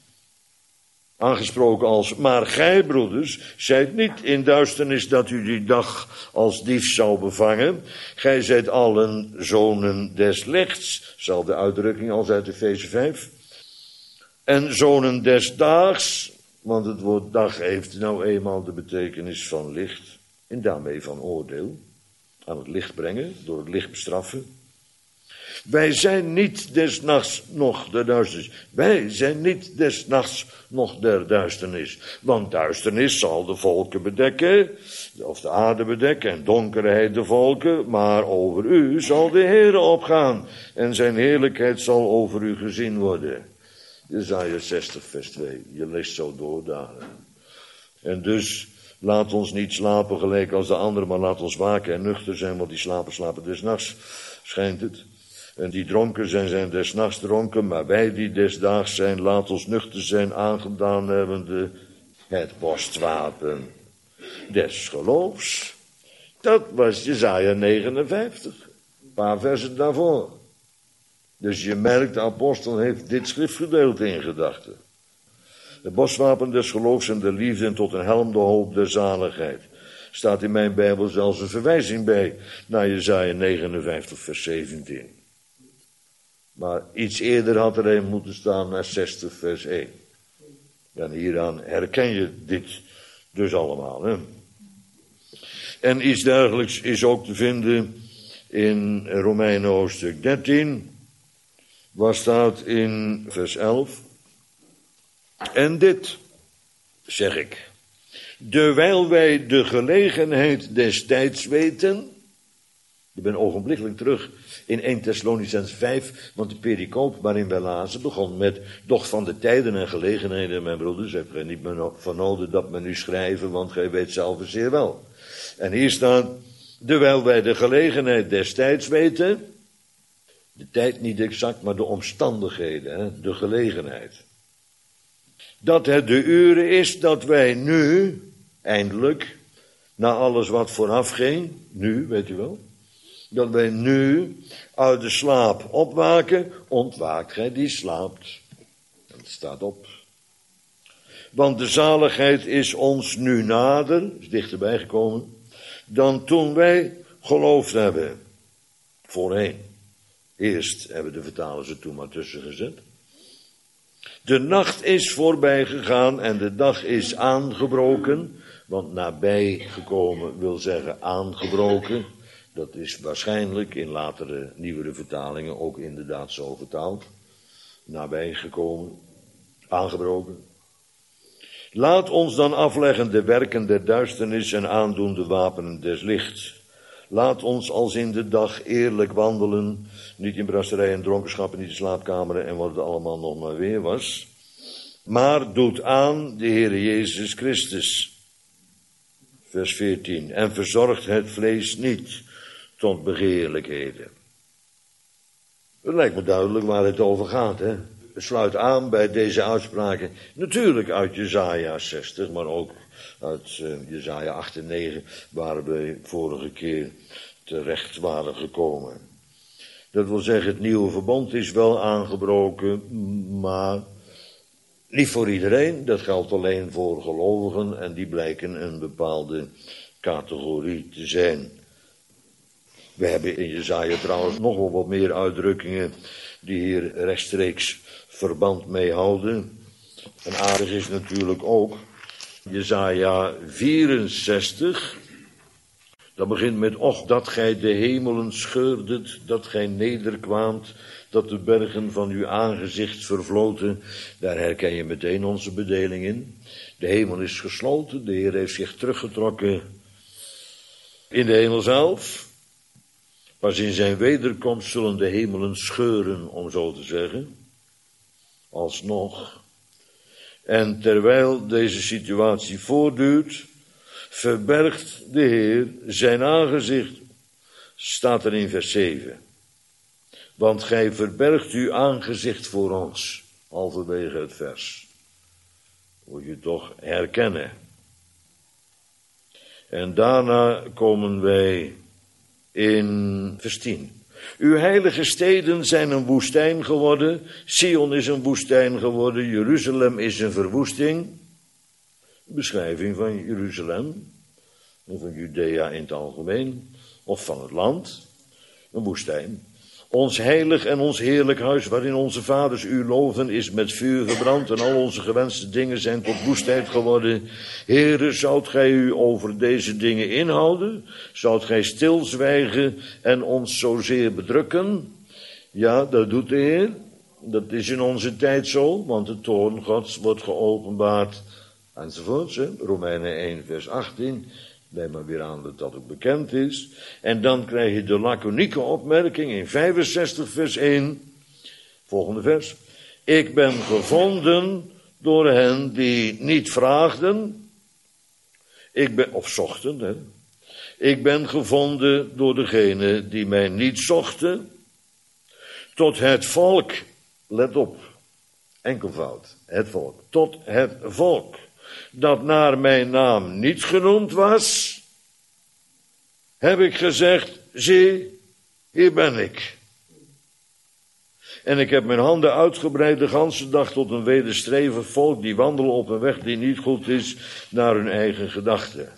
aangesproken als, maar gij, broeders, zijt niet in duisternis dat u die dag als dief zou bevangen. Gij zijt allen zonen des lichts, zelfde uitdrukking als uit Efeze 5. En zonen des daags, want het woord dag heeft nou eenmaal de betekenis van licht en daarmee van oordeel. Aan het licht brengen, door het licht bestraffen. Wij zijn niet des nachts nog der duisternis. Wij zijn niet des nachts nog der duisternis. Want duisternis zal de volken bedekken, of de aarde bedekken, en donkerheid de volken. Maar over u zal de Heere opgaan, en zijn heerlijkheid zal over u gezien worden. Jesaja 60, vers 2. Je leest zo door daar. En dus, laat ons niet slapen gelijk als de anderen, maar laat ons waken en nuchter zijn, want die slapen des nachts, schijnt het. En die dronken zijn des nachts dronken, maar wij die des daags zijn, laat ons nuchter zijn, aangedaan hebbende het borstwapen des geloofs. Dat was Jesaja 59, een paar versen daarvoor. Dus je merkt, de apostel heeft dit schriftgedeelte in gedachten. Het borstwapen des geloofs en de liefde en tot een helm de hoop der zaligheid. Staat in mijn Bijbel zelfs een verwijzing bij naar Jesaja 59 vers 17. Maar iets eerder had er een moeten staan naar 60 vers 1. En hieraan herken je dit dus allemaal. Hè? En iets dergelijks is ook te vinden in Romeinen hoofdstuk 13. Waar staat in vers 11. En dit, zeg ik, dewijl wij de gelegenheid des tijds weten. Ik ben ogenblikkelijk terug in 1 Thessalonicenzen 5, want de pericoop waarin wij lazen begon met, doch van de tijden en gelegenheden, mijn broeders, hebt gij niet meer van nodig dat men u schrijven, want gij weet zelf zeer wel. En hier staat, dewijl wij de gelegenheid des tijds weten, de tijd niet exact, maar de omstandigheden, hè? De gelegenheid. Dat het de uren is dat wij nu, eindelijk, na alles wat vooraf ging, nu, weet u wel, dat wij nu uit de slaap opwaken, ontwaakt gij die slaapt. Dat staat op. Want de zaligheid is ons nu nader, is dichterbij gekomen, dan toen wij geloofd hebben. Voorheen. Eerst hebben de vertalers er toen maar tussen gezet. De nacht is voorbij gegaan en de dag is aangebroken. Want nabij gekomen wil zeggen aangebroken. Dat is waarschijnlijk in latere, nieuwere vertalingen ook inderdaad zo vertaald. Nabij gekomen, aangebroken. Laat ons dan afleggen de werken der duisternis en aandoen de wapenen des lichts. Laat ons als in de dag eerlijk wandelen, niet in brasserij en dronkenschap, niet in slaapkameren en wat het allemaal nog maar weer was. Maar doet aan de Heere Jezus Christus. Vers 14. En verzorgt het vlees niet tot begeerlijkheden. Het lijkt me duidelijk waar het over gaat, hè. Het sluit aan bij deze uitspraken, natuurlijk uit Jesaja 60, maar ook uit Jesaja 8 en 9, waar we vorige keer terecht waren gekomen. Dat wil zeggen, het nieuwe verbond is wel aangebroken, maar niet voor iedereen. Dat geldt alleen voor gelovigen en die blijken een bepaalde categorie te zijn. We hebben in Jesaja trouwens nog wel wat meer uitdrukkingen die hier rechtstreeks verband mee houden. En aardig is natuurlijk ook Jesaja 64. Dat begint met: och, dat gij de hemelen scheurdet, dat gij nederkwaamt, dat de bergen van uw aangezicht vervloten. Daar herken je meteen onze bedeling in. De hemel is gesloten, de Heer heeft zich teruggetrokken in de hemel zelf. Pas in zijn wederkomst zullen de hemelen scheuren, om zo te zeggen. Alsnog. En terwijl deze situatie voortduurt, verbergt de Heer zijn aangezicht, staat er in vers 7. Want gij verbergt uw aangezicht voor ons, halverwege het vers. Moet je toch herkennen. En daarna komen wij in vers 10. Uw heilige steden zijn een woestijn geworden. Sion is een woestijn geworden. Jeruzalem is een verwoesting. Beschrijving van Jeruzalem. En van Judea in het algemeen. Of van het land. Een woestijn. Ons heilig en ons heerlijk huis, waarin onze vaders u loven, is met vuur gebrand en al onze gewenste dingen zijn tot woestheid geworden. Heere, zoudt gij u over deze dingen inhouden? Zoudt gij stilzwijgen en ons zozeer bedrukken? Ja, dat doet de Heer. Dat is in onze tijd zo, want de toorn Gods wordt geopenbaard. Enzovoorts, hè? Romeinen 1 vers 18. Neem maar weer aan dat dat ook bekend is. En dan krijg je de laconieke opmerking in 65 vers 1. Volgende vers. Ik ben gevonden door hen die niet vraagden. Of zochten. Hè. Ik ben gevonden door degenen die mij niet zochten. Tot het volk. Let op. Enkelvoud. Het volk. Tot het volk. Dat naar mijn naam niet genoemd was, heb ik gezegd, zie, hier ben ik. En ik heb mijn handen uitgebreid de ganse dag tot een wederstrevig volk, die wandelen op een weg die niet goed is, naar hun eigen gedachten.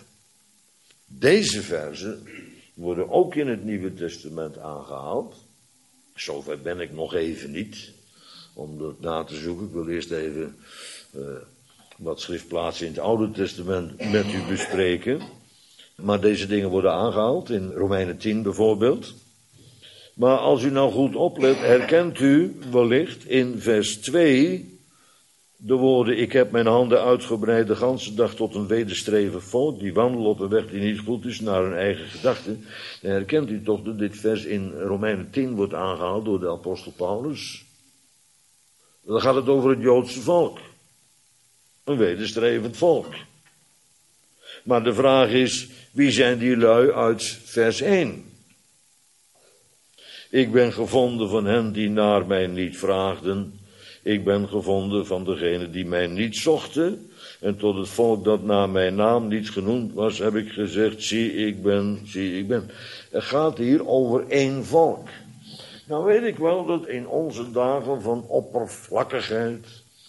Deze verzen worden ook in het Nieuwe Testament aangehaald. Zover ben ik nog even niet, om dat na te zoeken. Ik wil eerst even wat schriftplaatsen in het Oude Testament met u bespreken. Maar deze dingen worden aangehaald, in Romeinen 10 bijvoorbeeld. Maar als u nou goed oplet, herkent u wellicht in vers 2 de woorden: ik heb mijn handen uitgebreid de ganse dag tot een wederstrevig volk, die wandelen op een weg die niet goed is, naar hun eigen gedachten. Dan herkent u toch dat dit vers in Romeinen 10 wordt aangehaald door de apostel Paulus. Dan gaat het over het Joodse volk. Een wederstrevend volk. Maar de vraag is, wie zijn die lui uit vers 1? Ik ben gevonden van hen die naar mij niet vraagden. Ik ben gevonden van degenen die mij niet zochten. En tot het volk dat naar mijn naam niet genoemd was, heb ik gezegd, zie ik ben, zie ik ben. Het gaat hier over één volk. Nou weet ik wel dat in onze dagen van oppervlakkigheid,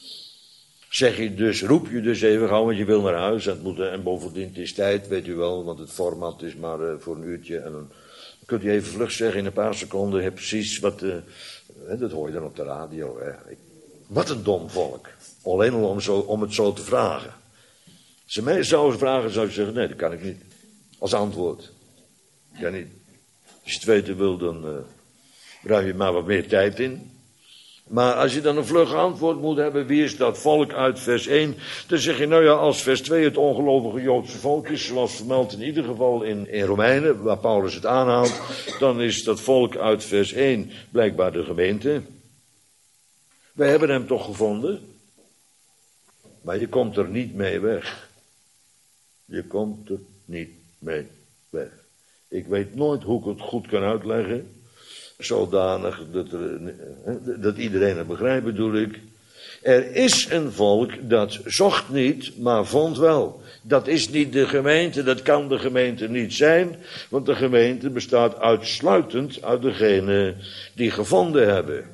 roep je dus even gauw, want je wil naar huis en bovendien het is tijd, weet u wel, want het format is maar voor een uurtje en dan kunt u even vlug zeggen in een paar seconden, precies wat, dat hoor je dan op de radio. Wat een dom volk, alleen al om het zo te vragen. Als ze mij zouden vragen, zou ik zeggen, nee, dat kan ik niet, als antwoord. Kan niet. Als je het weten wil, dan ruim je maar wat meer tijd in. Maar als je dan een vlug antwoord moet hebben, wie is dat volk uit vers 1? Dan zeg je, nou ja, als vers 2 het ongelovige Joodse volk is, zoals vermeld in ieder geval in Romeinen, waar Paulus het aanhaalt, dan is dat volk uit vers 1 blijkbaar de gemeente. Wij hebben hem toch gevonden, maar je komt er niet mee weg. Je komt er niet mee weg. Ik weet nooit hoe ik het goed kan uitleggen. Zodanig dat iedereen het begrijpt, bedoel ik. Er is een volk dat zocht niet, maar vond wel. Dat is niet de gemeente, dat kan de gemeente niet zijn. Want de gemeente bestaat uitsluitend uit degenen die gevonden hebben.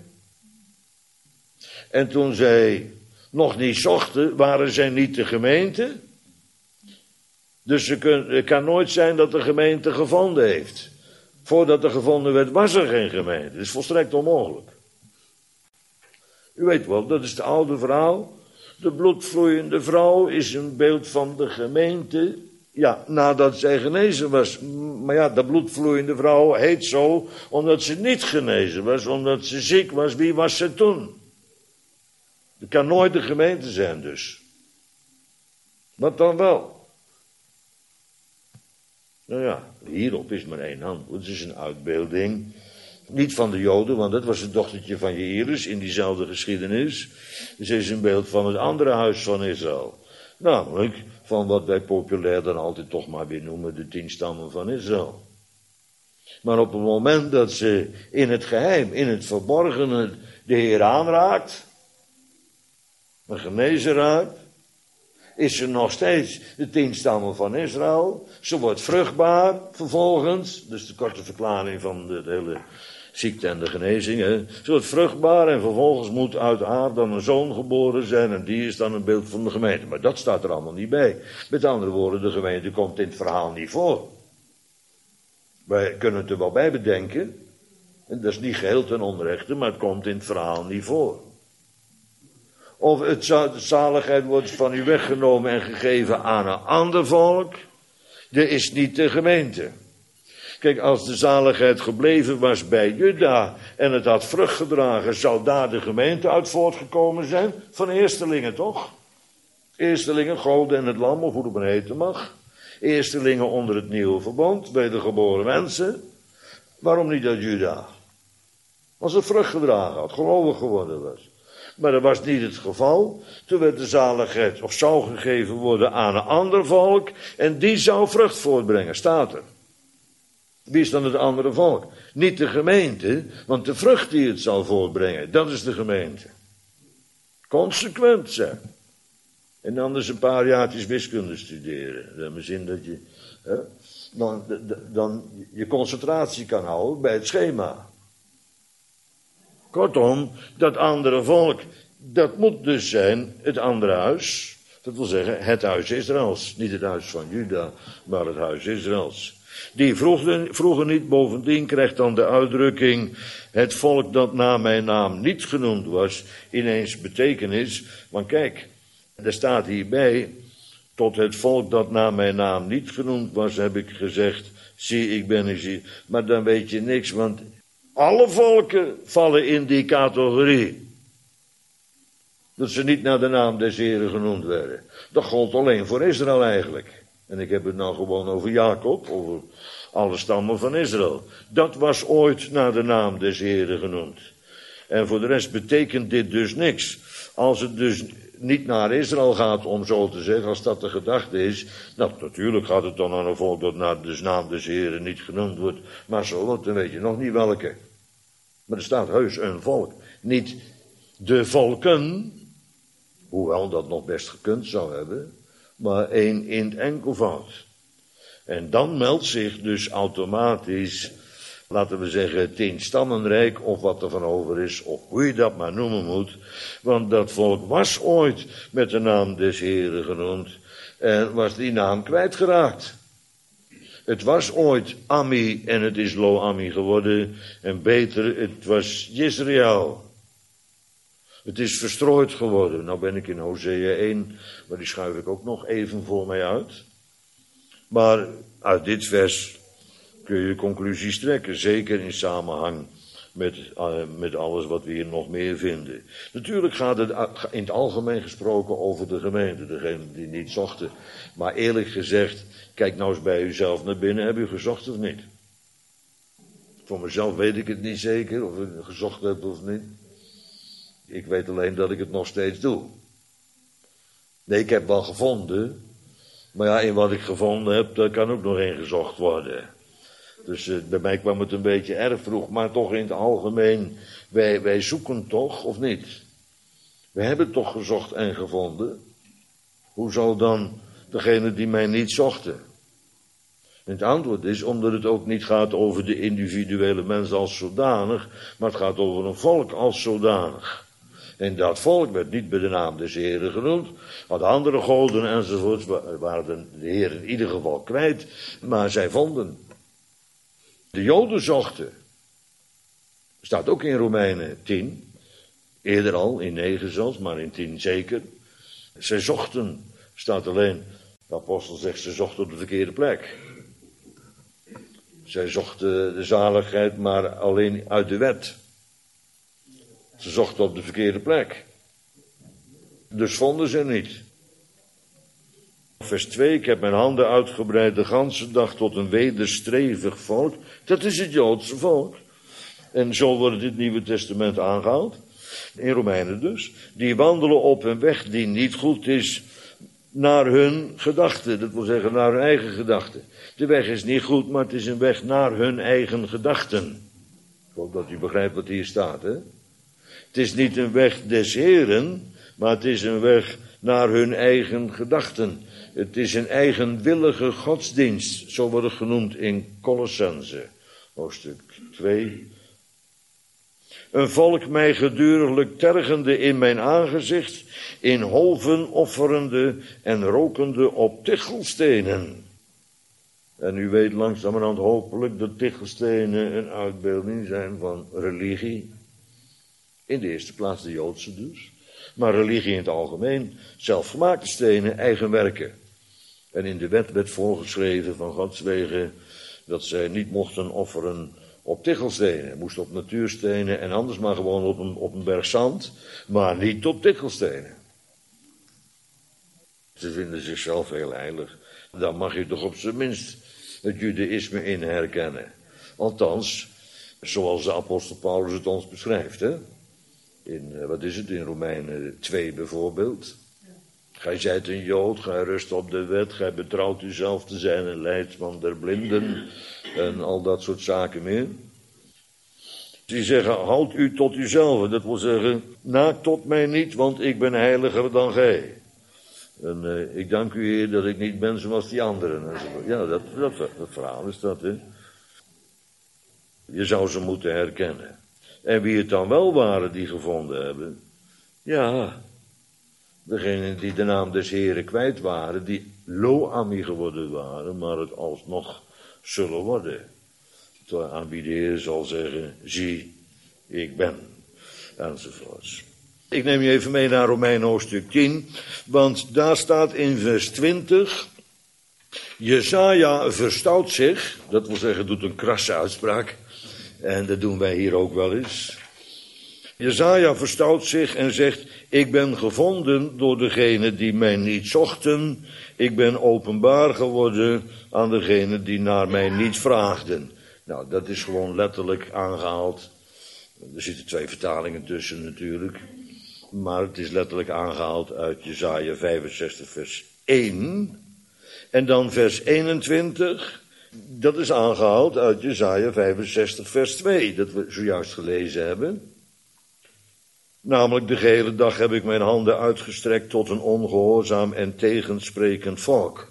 En toen zij nog niet zochten, waren zij niet de gemeente. Dus het kan nooit zijn dat de gemeente gevonden heeft. Voordat er gevonden werd, was er geen gemeente. Dat is volstrekt onmogelijk. U weet wel, dat is het oude verhaal. De bloedvloeiende vrouw is een beeld van de gemeente. Ja, nadat zij genezen was. Maar ja, de bloedvloeiende vrouw heet zo omdat ze niet genezen was, omdat ze ziek was. Wie was ze toen? Het kan nooit de gemeente zijn dus. Wat dan wel? Nou ja, hierop is maar één antwoord. Het is een uitbeelding. Niet van de Joden, want dat was het dochtertje van Jairus in diezelfde geschiedenis. Ze is een beeld van het andere huis van Israël. Namelijk van wat wij populair dan altijd toch maar weer noemen de 10 stammen van Israël. Maar op het moment dat ze in het geheim, in het verborgene de Heer aanraakt, een genezen raakt, is ze nog steeds de 10 stammen van Israël. Ze wordt vruchtbaar vervolgens, dus de korte verklaring van de hele ziekte en de genezing. Hè. Ze wordt vruchtbaar en vervolgens moet uit haar dan een zoon geboren zijn en die is dan een beeld van de gemeente. Maar dat staat er allemaal niet bij. Met andere woorden, de gemeente komt in het verhaal niet voor. Wij kunnen het er wel bij bedenken. En dat is niet geheel ten onrechte, maar het komt in het verhaal niet voor. Of de zaligheid wordt van u weggenomen en gegeven aan een ander volk. Dat is niet de gemeente. Kijk, als de zaligheid gebleven was bij Juda en het had vrucht gedragen, zou daar de gemeente uit voortgekomen zijn? Van eerstelingen toch? Eerstelingen, goden en het lam, of hoe het maar heten mag. Eerstelingen onder het nieuwe verbond, wedergeboren mensen. Waarom niet uit Juda? Als het vrucht gedragen had, gelovig geworden was. Maar dat was niet het geval. Toen werd de zaligheid, of zou gegeven worden aan een ander volk. En die zou vrucht voortbrengen, staat er. Wie is dan het andere volk? Niet de gemeente, want de vrucht die het zal voortbrengen, dat is de gemeente. Consequent zijn. En anders een paar jaartjes wiskunde studeren. Dat in zin dat je dan je concentratie kan houden bij het schema. Kortom, dat andere volk, dat moet dus zijn het andere huis. Dat wil zeggen het huis Israëls. Niet het huis van Juda, maar het huis Israëls. Die vroegen niet, bovendien krijgt dan de uitdrukking het volk dat na mijn naam niet genoemd was, ineens betekenis. Want kijk, er staat hierbij, tot het volk dat na mijn naam niet genoemd was, heb ik gezegd, zie ik ben ik zie. Maar dan weet je niks, want alle volken vallen in die categorie. Dat ze niet naar de naam des Heren genoemd werden. Dat gold alleen voor Israël eigenlijk. En ik heb het nou gewoon over Jacob, over alle stammen van Israël. Dat was ooit naar de naam des Heren genoemd. En voor de rest betekent dit dus niks. Als het dus niet naar Israël gaat, om zo te zeggen, als dat de gedachte is, nou, natuurlijk gaat het dan aan een volk dat naar de naam des Heren niet genoemd wordt, maar zo wordt, dan weet je nog niet welke. Maar er staat heus een volk. Niet de volken, hoewel dat nog best gekund zou hebben, maar één in het enkelvoud. En dan meldt zich dus automatisch, laten we zeggen, 10 stammenrijk, of wat er van over is, of hoe je dat maar noemen moet. Want dat volk was ooit met de naam des Heren genoemd en was die naam kwijtgeraakt. Het was ooit Ami en het is Lo-Ami geworden. En beter, het was Jezreel. Het is verstrooid geworden. Nou ben ik in Hosea 1, maar die schuif ik ook nog even voor mij uit. Maar uit dit vers kun je conclusies trekken. Zeker in samenhang met alles wat we hier nog meer vinden. Natuurlijk gaat het in het algemeen gesproken over de gemeente. Degenen die niet zochten. Maar eerlijk gezegd, kijk nou eens bij uzelf naar binnen. Heb u gezocht of niet? Voor mezelf weet ik het niet zeker of ik gezocht heb of niet. Ik weet alleen dat ik het nog steeds doe. Nee, ik heb wel gevonden. Maar ja, in wat ik gevonden heb, daar kan ook nog in gezocht worden. Dus bij mij kwam het een beetje erg vroeg. Maar toch in het algemeen, wij zoeken toch, of niet? We hebben toch gezocht en gevonden. Hoe zou dan degene die mij niet zochten? En het antwoord is, omdat het ook niet gaat over de individuele mens als zodanig, maar het gaat over een volk als zodanig. En dat volk werd niet bij de naam des Heren genoemd, had andere goden enzovoorts, waren de Heer in ieder geval kwijt, maar zij vonden. De Joden zochten. Staat ook in Romeinen 10. Eerder al, in 9 zelfs, maar in 10 zeker. Zij zochten, staat alleen, de apostel zegt, ze zochten op de verkeerde plek. Zij zochten de zaligheid, maar alleen uit de wet. Ze zochten op de verkeerde plek. Dus vonden ze niet. Vers 2, ik heb mijn handen uitgebreid de ganse dag tot een wederstrevig volk. Dat is het Joodse volk. En zo wordt het Nieuwe Testament aangehaald. In Romeinen dus. Die wandelen op een weg die niet goed is naar hun gedachten. Dat wil zeggen naar hun eigen gedachten. De weg is niet goed, maar het is een weg naar hun eigen gedachten. Ik hoop dat u begrijpt wat hier staat, hè. Het is niet een weg des Heren, maar het is een weg naar hun eigen gedachten. Het is een eigenwillige godsdienst, zo wordt het genoemd in Kolossenzen, hoofdstuk 2. Een volk mij geduriglijk tergende in mijn aangezicht, in hoven offerende en rokende op tichelstenen. En u weet langzamerhand hopelijk dat tichelstenen een uitbeelding zijn van religie. In de eerste plaats de Joodse dus. Maar religie in het algemeen, zelfgemaakte stenen, eigen werken. En in de wet werd voorgeschreven van Gods wegen dat zij niet mochten offeren op tichelstenen. Moesten op natuurstenen en anders maar gewoon op een berg zand, maar niet op tichelstenen. Ze vinden zichzelf heel heilig. Dan mag je toch op zijn minst het judaïsme in herkennen. Althans, zoals de apostel Paulus het ons beschrijft, hè? In Romeinen 2 bijvoorbeeld. Gij zijt een Jood, gij rust op de wet, gij betrouwt uzelf te zijn een leidsman der blinden en al dat soort zaken meer. Die zeggen, houd u tot uzelf, dat wil zeggen, naakt tot mij niet, want ik ben heiliger dan gij. En ik dank u Heer dat ik niet ben zoals die anderen. Ja, dat verhaal is dat, hè. Je zou ze moeten herkennen. En wie het dan wel waren die gevonden hebben, ja, degenen die de naam des Heren kwijt waren, die lo-ami geworden waren, maar het alsnog zullen worden. Aan wie de Heer zal zeggen, zie, ik ben, enzovoorts. Ik neem je even mee naar Romeinen hoofdstuk 10, want daar staat in vers 20, Jesaja verstout zich, dat wil zeggen doet een krasse uitspraak, en dat doen wij hier ook wel eens. Jesaja verstout zich en zegt, ik ben gevonden door degenen die mij niet zochten, ik ben openbaar geworden aan degenen die naar mij niet vraagden. Nou, dat is gewoon letterlijk aangehaald. Er zitten 2 vertalingen tussen natuurlijk. Maar het is letterlijk aangehaald uit Jesaja 65 vers 1. En dan vers 21. Dat is aangehaald uit Jesaja 65 vers 2. Dat we zojuist gelezen hebben. Namelijk de gehele dag heb ik mijn handen uitgestrekt tot een ongehoorzaam en tegensprekend volk.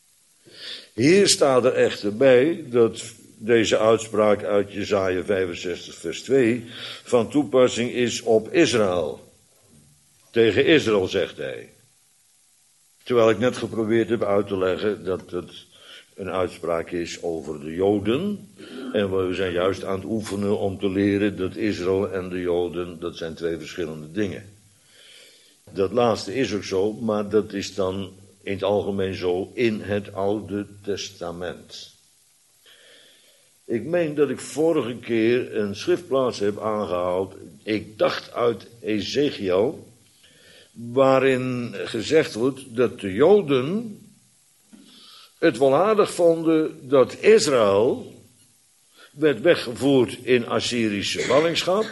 Hier staat er echter bij dat deze uitspraak uit Jesaja 65 vers 2 van toepassing is op Israël. Tegen Israël, zegt hij. Terwijl ik net geprobeerd heb uit te leggen dat het een uitspraak is over de Joden. En we zijn juist aan het oefenen om te leren dat Israël en de Joden, dat zijn 2 verschillende dingen. Dat laatste is ook zo, maar dat is dan in het algemeen zo in het Oude Testament. Ik meen dat ik vorige keer een schriftplaats heb aangehaald. Ik dacht uit Ezekiel, waarin gezegd wordt dat de Joden het wel aardig vonden dat Israël werd weggevoerd in Assyrische ballingschap,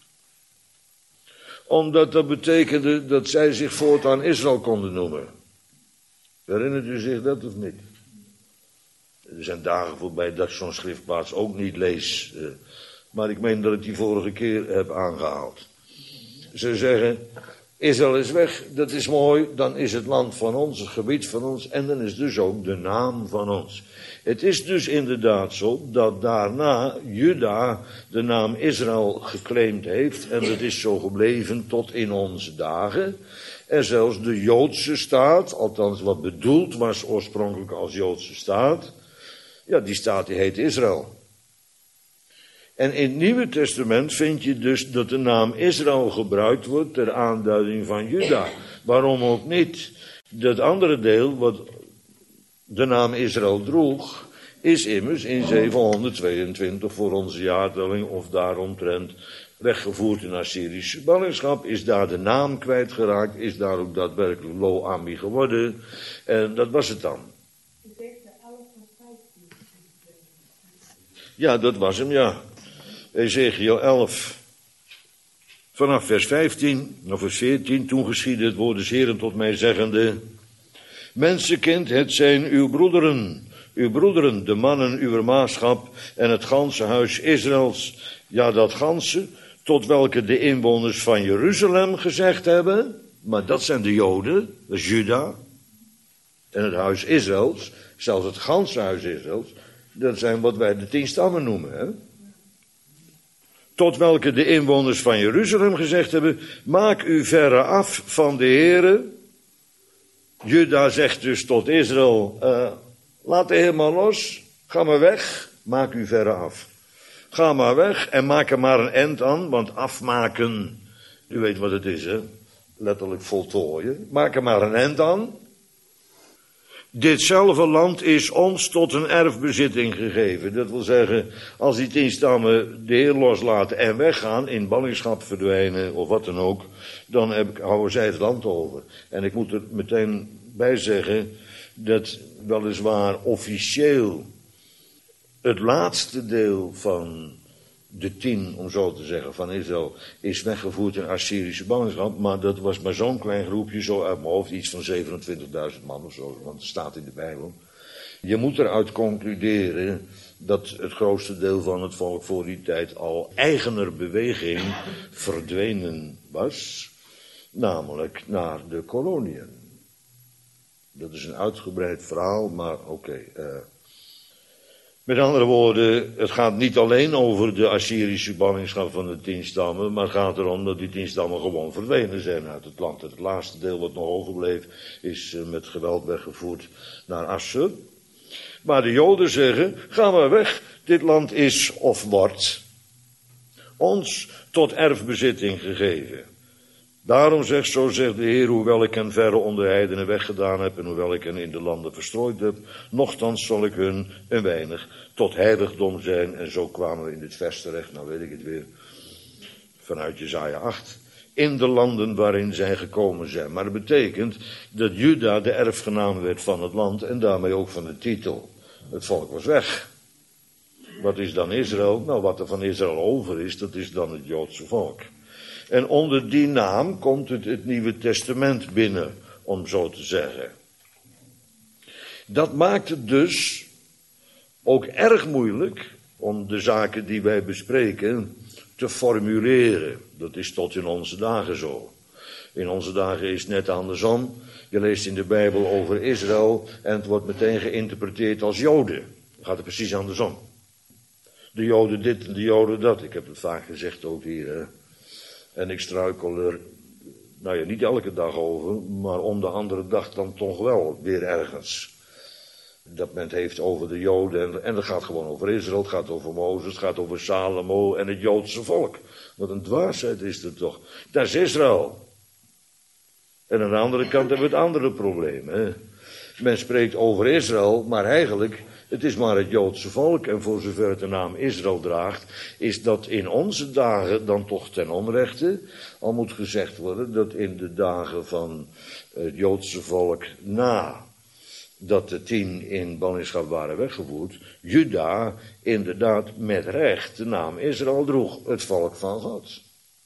omdat dat betekende dat zij zich voortaan Israël konden noemen. Herinnert u zich dat of niet? Er zijn dagen voorbij dat ik zo'n schriftplaats ook niet lees, maar ik meen dat ik die vorige keer heb aangehaald. Ze zeggen, Israël is weg, dat is mooi, dan is het land van ons, het gebied van ons, en dan is dus ook de naam van ons. Het is dus inderdaad zo dat daarna Juda de naam Israël geclaimd heeft, en dat is zo gebleven tot in onze dagen. En zelfs de Joodse staat, althans wat bedoeld was oorspronkelijk als Joodse staat, ja, die staat die heet Israël. En in het Nieuwe Testament vind je dus dat de naam Israël gebruikt wordt ter aanduiding van Juda. Waarom ook niet? Dat andere deel, wat de naam Israël droeg, is immers in 722 voor onze jaartelling of daaromtrent weggevoerd in Assyrische ballingschap, is daar de naam kwijtgeraakt, is daar ook daadwerkelijk Lo-Ami geworden. En dat was het dan. Ja, dat was hem, ja. Ezekiel 11. Vanaf vers 15, of vers 14, toen geschiedde het woord des Heeren tot mij zeggende: Mensenkind, het zijn uw broederen, de mannen uw maagschap en het ganse huis Israëls. Ja, dat ganse, tot welke de inwoners van Jeruzalem gezegd hebben, maar dat zijn de Joden, dat is Juda, en het huis Israëls, zelfs het ganse huis Israëls, dat zijn wat wij de 10 stammen noemen, hè. Tot welke de inwoners van Jeruzalem gezegd hebben, maak u verre af van de Heere. Juda zegt dus tot Israël, laat de Heer maar los, ga maar weg, maak u verre af. Ga maar weg en maak er maar een eind aan, want afmaken, u weet wat het is, hè? Letterlijk voltooien. Maak er maar een eind aan. Ditzelfde land is ons tot een erfbezitting gegeven. Dat wil zeggen, als die 10 stammen de Heer loslaten en weggaan, in ballingschap verdwijnen of wat dan ook, dan houden zij het land over. En ik moet er meteen bij zeggen dat weliswaar officieel het laatste deel van de 10, om zo te zeggen, van Israël is weggevoerd in Assyrische ballingschap, maar dat was maar zo'n klein groepje, zo uit mijn hoofd, iets van 27.000 man of zo, want het staat in de Bijbel. Je moet eruit concluderen dat het grootste deel van het volk voor die tijd al eigener beweging verdwenen was, namelijk naar de koloniën. Dat is een uitgebreid verhaal, maar oké. Met andere woorden, het gaat niet alleen over de Assyrische ballingschap van de 10 stammen, maar het gaat erom dat die 10 stammen gewoon verdwenen zijn uit het land. Het laatste deel wat nog overbleef is met geweld weggevoerd naar Assur. Maar de Joden zeggen, ga maar weg, dit land is of wordt ons tot erfbezitting gegeven. Daarom zegt de Heer, hoewel ik hen verre onder heidenen weggedaan heb en hoewel ik hen in de landen verstrooid heb, nochtans zal ik hun een weinig tot heiligdom zijn. En zo kwamen we in dit vers terecht, nou weet ik het weer, vanuit Jesaja 8. In de landen waarin zij gekomen zijn. Maar dat betekent dat Juda de erfgenaam werd van het land en daarmee ook van de titel. Het volk was weg. Wat is dan Israël? Nou, wat er van Israël over is, dat is dan het Joodse volk. En onder die naam komt het Nieuwe Testament binnen, om zo te zeggen. Dat maakt het dus ook erg moeilijk om de zaken die wij bespreken te formuleren. Dat is tot in onze dagen zo. In onze dagen is het net andersom. Je leest in de Bijbel over Israël en het wordt meteen geïnterpreteerd als Joden. Dan gaat het precies andersom. De Joden dit en de Joden dat. Ik heb het vaak gezegd ook hier, hè. En ik struikel er, nou ja, niet elke dag over, maar om de andere dag dan toch wel weer ergens. Dat men het heeft over de Joden en het gaat gewoon over Israël, het gaat over Mozes, het gaat over Salomo en het Joodse volk. Wat een dwaasheid is dat toch. Dat is Israël. En aan de andere kant hebben we het andere probleem. Hè? Men spreekt over Israël, maar eigenlijk, het is maar het Joodse volk. En voor zover het de naam Israël draagt, is dat in onze dagen dan toch ten onrechte. Al moet gezegd worden dat in de dagen van het Joodse volk na dat de 10 in ballingschap waren weggevoerd, Juda inderdaad met recht de naam Israël droeg, het volk van God.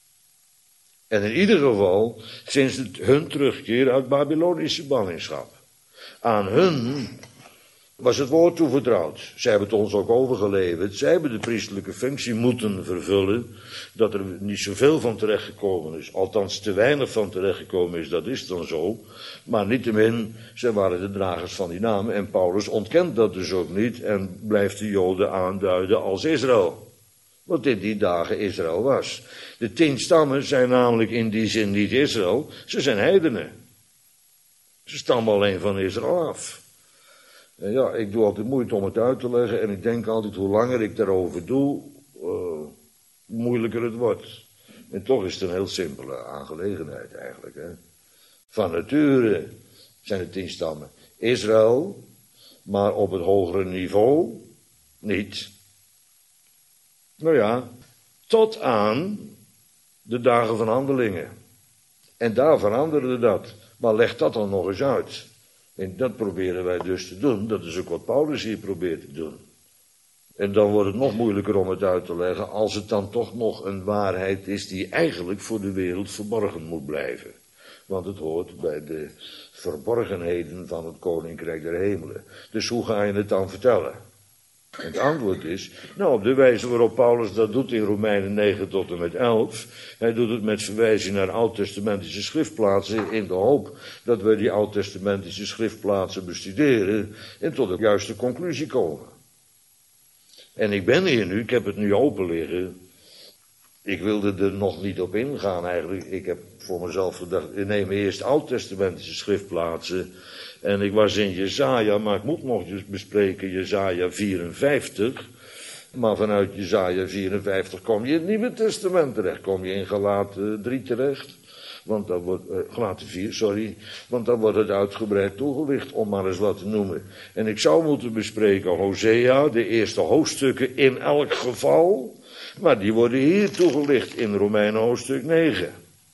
En in ieder geval sinds hun terugkeer uit Babylonische ballingschap. Aan hun was het woord toevertrouwd. Zij hebben het ons ook overgeleverd. Zij hebben de priestelijke functie moeten vervullen. Dat er niet zoveel van terechtgekomen is. Althans te weinig van terechtgekomen is, dat is dan zo. Maar niettemin, zij waren de dragers van die naam. En Paulus ontkent dat dus ook niet. En blijft de Joden aanduiden als Israël. Wat in die dagen Israël was. De 10 stammen zijn namelijk in die zin niet Israël. Ze zijn heidenen. Ze stammen alleen van Israël af. En ja, ik doe altijd moeite om het uit te leggen. En ik denk altijd, hoe langer ik daarover doe, moeilijker het wordt. En toch is het een heel simpele aangelegenheid eigenlijk. Hè? Van nature zijn het 10 stammen Israël, maar op het hogere niveau niet. Nou ja, tot aan de dagen van Handelingen. En daar veranderde dat. Maar leg dat dan nog eens uit. En dat proberen wij dus te doen. Dat is ook wat Paulus hier probeert te doen. En dan wordt het nog moeilijker om het uit te leggen, als het dan toch nog een waarheid is die eigenlijk voor de wereld verborgen moet blijven. Want het hoort bij de verborgenheden van het Koninkrijk der Hemelen. Dus hoe ga je het dan vertellen? En het antwoord is, nou, op de wijze waarop Paulus dat doet in Romeinen 9 tot en met 11. Hij doet het met verwijzing naar oud-testamentische schriftplaatsen, in de hoop dat we die oud-testamentische schriftplaatsen bestuderen en tot de juiste conclusie komen. En ik ben hier nu, ik heb het nu open liggen. Ik wilde er nog niet op ingaan eigenlijk. Ik heb voor mezelf gedacht, we nemen eerst oud-testamentische schriftplaatsen. En ik was in Jesaja, maar ik moet nog eens bespreken Jesaja 54. Maar vanuit Jesaja 54 kom je in het Nieuwe Testament terecht. Kom je in Galaten 3 terecht. Want dan wordt, Galaten 4, sorry. Want dan wordt het uitgebreid toegelicht, om maar eens wat te noemen. En ik zou moeten bespreken Hosea, de eerste hoofdstukken in elk geval. Maar die worden hier toegelicht in Romeinen hoofdstuk 9.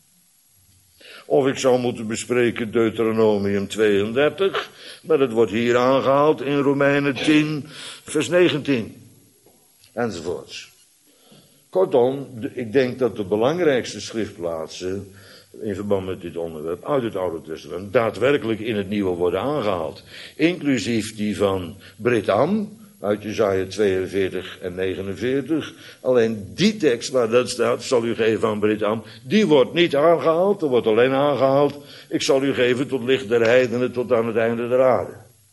Of ik zou moeten bespreken Deuteronomium 32. Maar dat wordt hier aangehaald in Romeinen 10, vers 19. Enzovoorts. Kortom, ik denk dat de belangrijkste schriftplaatsen in verband met dit onderwerp uit het Oude Testament daadwerkelijk in het Nieuwe worden aangehaald. Inclusief die van Brit-Am uit Jesaja 42 en 49. Alleen die tekst waar dat staat, zal u geven aan Brit-Am, die wordt niet aangehaald, er wordt alleen aangehaald, ik zal u geven tot licht der heidenen tot aan het einde der aarde.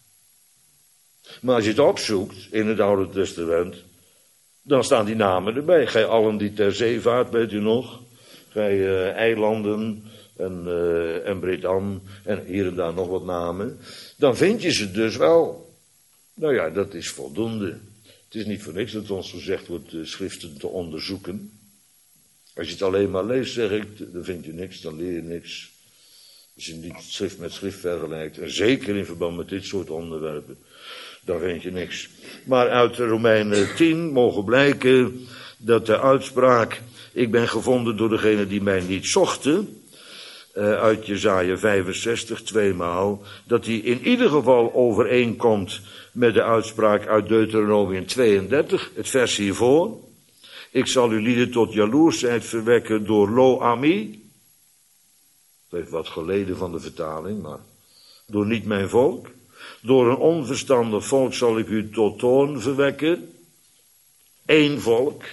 Maar als je het opzoekt in het Oude Testament, dan staan die namen erbij. Gij allen die ter zee vaart, weet u nog? Gij eilanden en Brit-Am en hier en daar nog wat namen. Dan vind je ze dus wel. Nou ja, dat is voldoende. Het is niet voor niks dat ons gezegd wordt de schriften te onderzoeken. Als je het alleen maar leest, zeg ik, dan vind je niks, dan leer je niks. Als je niet schrift met schrift vergelijkt, en zeker in verband met dit soort onderwerpen, dan vind je niks. Maar uit Romeinen 10 mogen blijken dat de uitspraak, ik ben gevonden door degene die mij niet zochten, uit Jesaja 65 tweemaal, dat die in ieder geval overeenkomt met de uitspraak uit Deuteronomium 32, het vers hiervoor. Ik zal uw lieden tot jaloersheid verwekken door lo-ami. Het heeft wat geleden van de vertaling, maar door niet mijn volk. Door een onverstandig volk zal ik u tot toorn verwekken. Eén volk.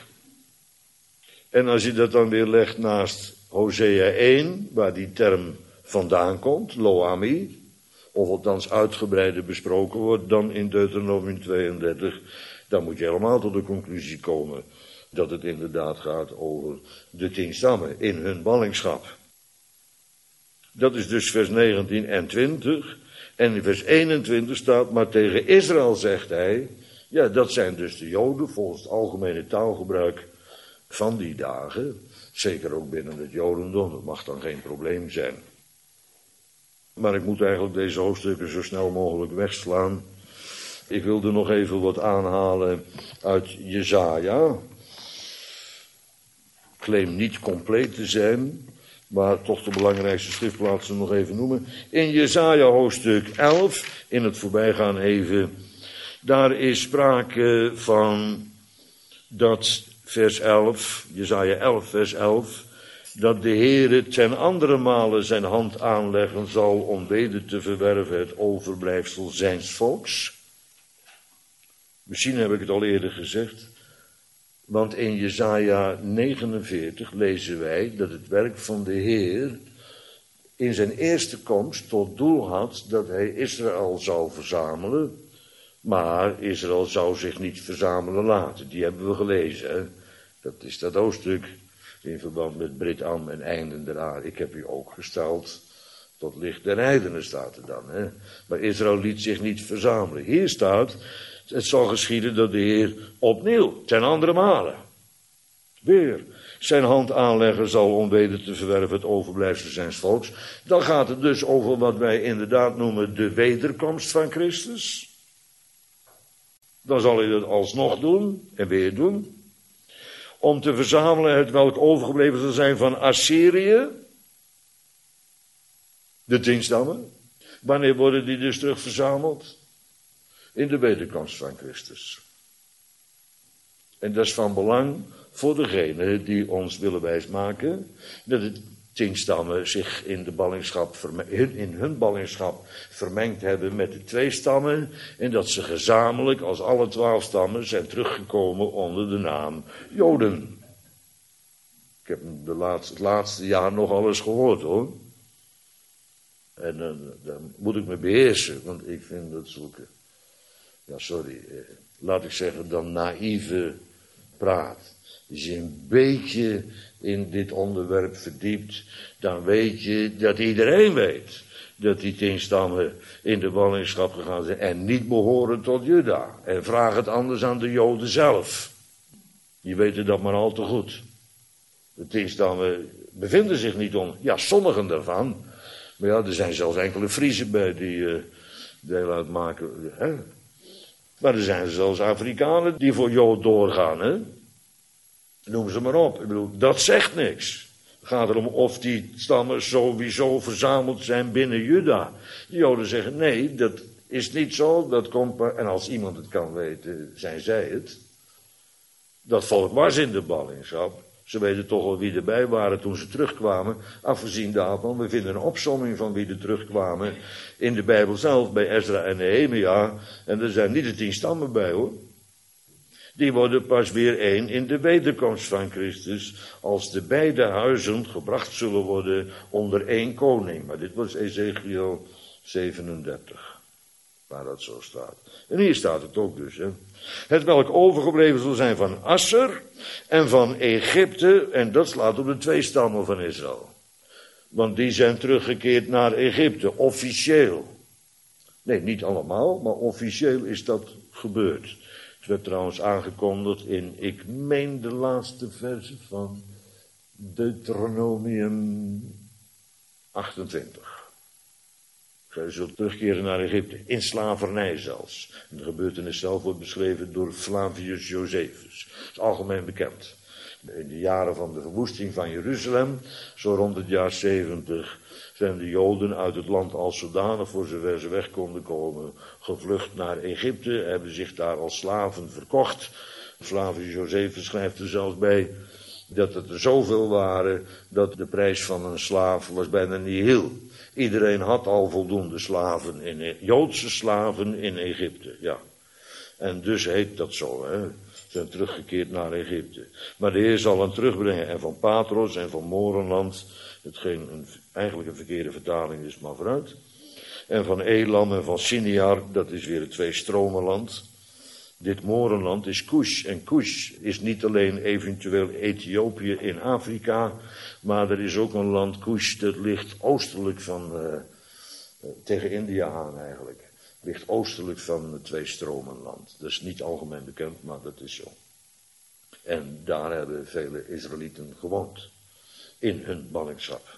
En als je dat dan weer legt naast Hosea 1, waar die term vandaan komt, lo-ami, of althans uitgebreider besproken wordt dan in Deuteronomium 32, dan moet je helemaal tot de conclusie komen dat het inderdaad gaat over de 10 stammen in hun ballingschap. Dat is dus vers 19 en 20. En in vers 21 staat, maar tegen Israël zegt hij, ja, dat zijn dus de Joden volgens het algemene taalgebruik van die dagen. Zeker ook binnen het Jodendom, dat mag dan geen probleem zijn. Maar ik moet eigenlijk deze hoofdstukken zo snel mogelijk wegslaan. Ik wilde nog even wat aanhalen uit Jesaja. Ik claim niet compleet te zijn, maar toch de belangrijkste schriftplaatsen nog even noemen. In Jesaja hoofdstuk 11, in het voorbijgaan even, daar is sprake van dat vers 11, Jesaja 11 vers 11, dat de Heere ten andere male zijn hand aanleggen zal om weder te verwerven het overblijfsel zijns volks. Misschien heb ik het al eerder gezegd, want in Jesaja 49 lezen wij dat het werk van de Heer in zijn eerste komst tot doel had dat hij Israël zou verzamelen, maar Israël zou zich niet verzamelen laten. Die hebben we gelezen, hè? Dat is dat hoofdstuk in verband met Brit-Am en einden der aarde. Ik heb u ook gesteld tot licht der heidenen, staat er dan. Hè? Maar Israël liet zich niet verzamelen. Hier staat, het zal geschieden dat de Heer opnieuw, ten andere male, weer zijn hand aanleggen zal om weder te verwerven het overblijfsel zijns volks. Dan gaat het dus over wat wij inderdaad noemen de wederkomst van Christus. Dan zal hij dat alsnog doen en weer doen. Om te verzamelen het welk overgebleven zal zijn van Assyrië. De 10 stammen. Wanneer worden die dus terug verzameld? In de wederkomst van Christus. En dat is van belang voor degenen die ons willen wijsmaken dat de 10 stammen zich in hun ballingschap vermengd hebben met de 2 stammen en dat ze gezamenlijk als alle 12 stammen zijn teruggekomen onder de naam Joden. Ik heb hem het laatste jaar nog alles gehoord hoor. En dan moet ik me beheersen, want ik vind dat zulke, laat ik zeggen dan naïeve praat. Als je een beetje in dit onderwerp verdiept, dan weet je dat iedereen weet dat die 10 stammen in de ballingschap gegaan zijn en niet behoren tot Juda. En vraag het anders aan de Joden zelf. Die weten dat maar al te goed. De 10 stammen bevinden zich niet onder, ja, sommigen daarvan. Maar ja, er zijn zelfs enkele Friezen bij die deel uitmaken. Hè? Maar er zijn zelfs Afrikanen die voor Jood doorgaan, hè. Noem ze maar op. Ik bedoel, dat zegt niks. Het gaat erom of die stammen sowieso verzameld zijn binnen Juda. De Joden zeggen, nee, dat is niet zo. Dat komt maar, en als iemand het kan weten, zijn zij het. Dat volk was in de ballingschap. Ze weten toch wel wie erbij waren toen ze terugkwamen. Afgezien daarvan, we vinden een opsomming van wie er terugkwamen in de Bijbel zelf, bij Ezra en Nehemia. En er zijn niet de 10 stammen bij hoor. Die worden pas weer één in de wederkomst van Christus, als de beide huizen gebracht zullen worden onder 1 koning. Maar dit was Ezekiel 37, waar dat zo staat. En hier staat het ook dus, hè. Het welk overgebleven zal zijn van Asser en van Egypte, en dat slaat op de 2 stammen van Israël. Want die zijn teruggekeerd naar Egypte, officieel. Nee, niet allemaal, maar officieel is dat gebeurd. Het werd trouwens aangekondigd in, ik meen de laatste verse van Deuteronomium 28. Zij zullen terugkeren naar Egypte, in slavernij zelfs. En de gebeurtenis zelf wordt beschreven door Flavius Josephus. Dat is algemeen bekend. In de jaren van de verwoesting van Jeruzalem, zo rond het jaar 70, zijn de Joden uit het land als zodanig, voor zover ze weg konden komen, gevlucht naar Egypte, hebben zich daar als slaven verkocht. Flavius Josephus schrijft er zelfs bij dat het er zoveel waren, dat de prijs van een slaaf was bijna niet heel. Iedereen had al voldoende slaven, Joodse slaven in Egypte, ja. En dus heet dat zo, hè. Ze zijn teruggekeerd naar Egypte. Maar de Heer zal hen terugbrengen en van Patros en van Morenland, hetgeen eigenlijk een verkeerde vertaling is, maar vooruit. En van Elam en van Siniar, dat is weer het 2-stromenland. Dit Morenland is Kush. En Kush is niet alleen eventueel Ethiopië in Afrika, maar er is ook een land, Kush, dat ligt oostelijk van, tegen India aan eigenlijk. Ligt oostelijk van het 2-stromenland. Dat is niet algemeen bekend, maar dat is zo. En daar hebben vele Israëlieten gewoond. In hun ballingschap.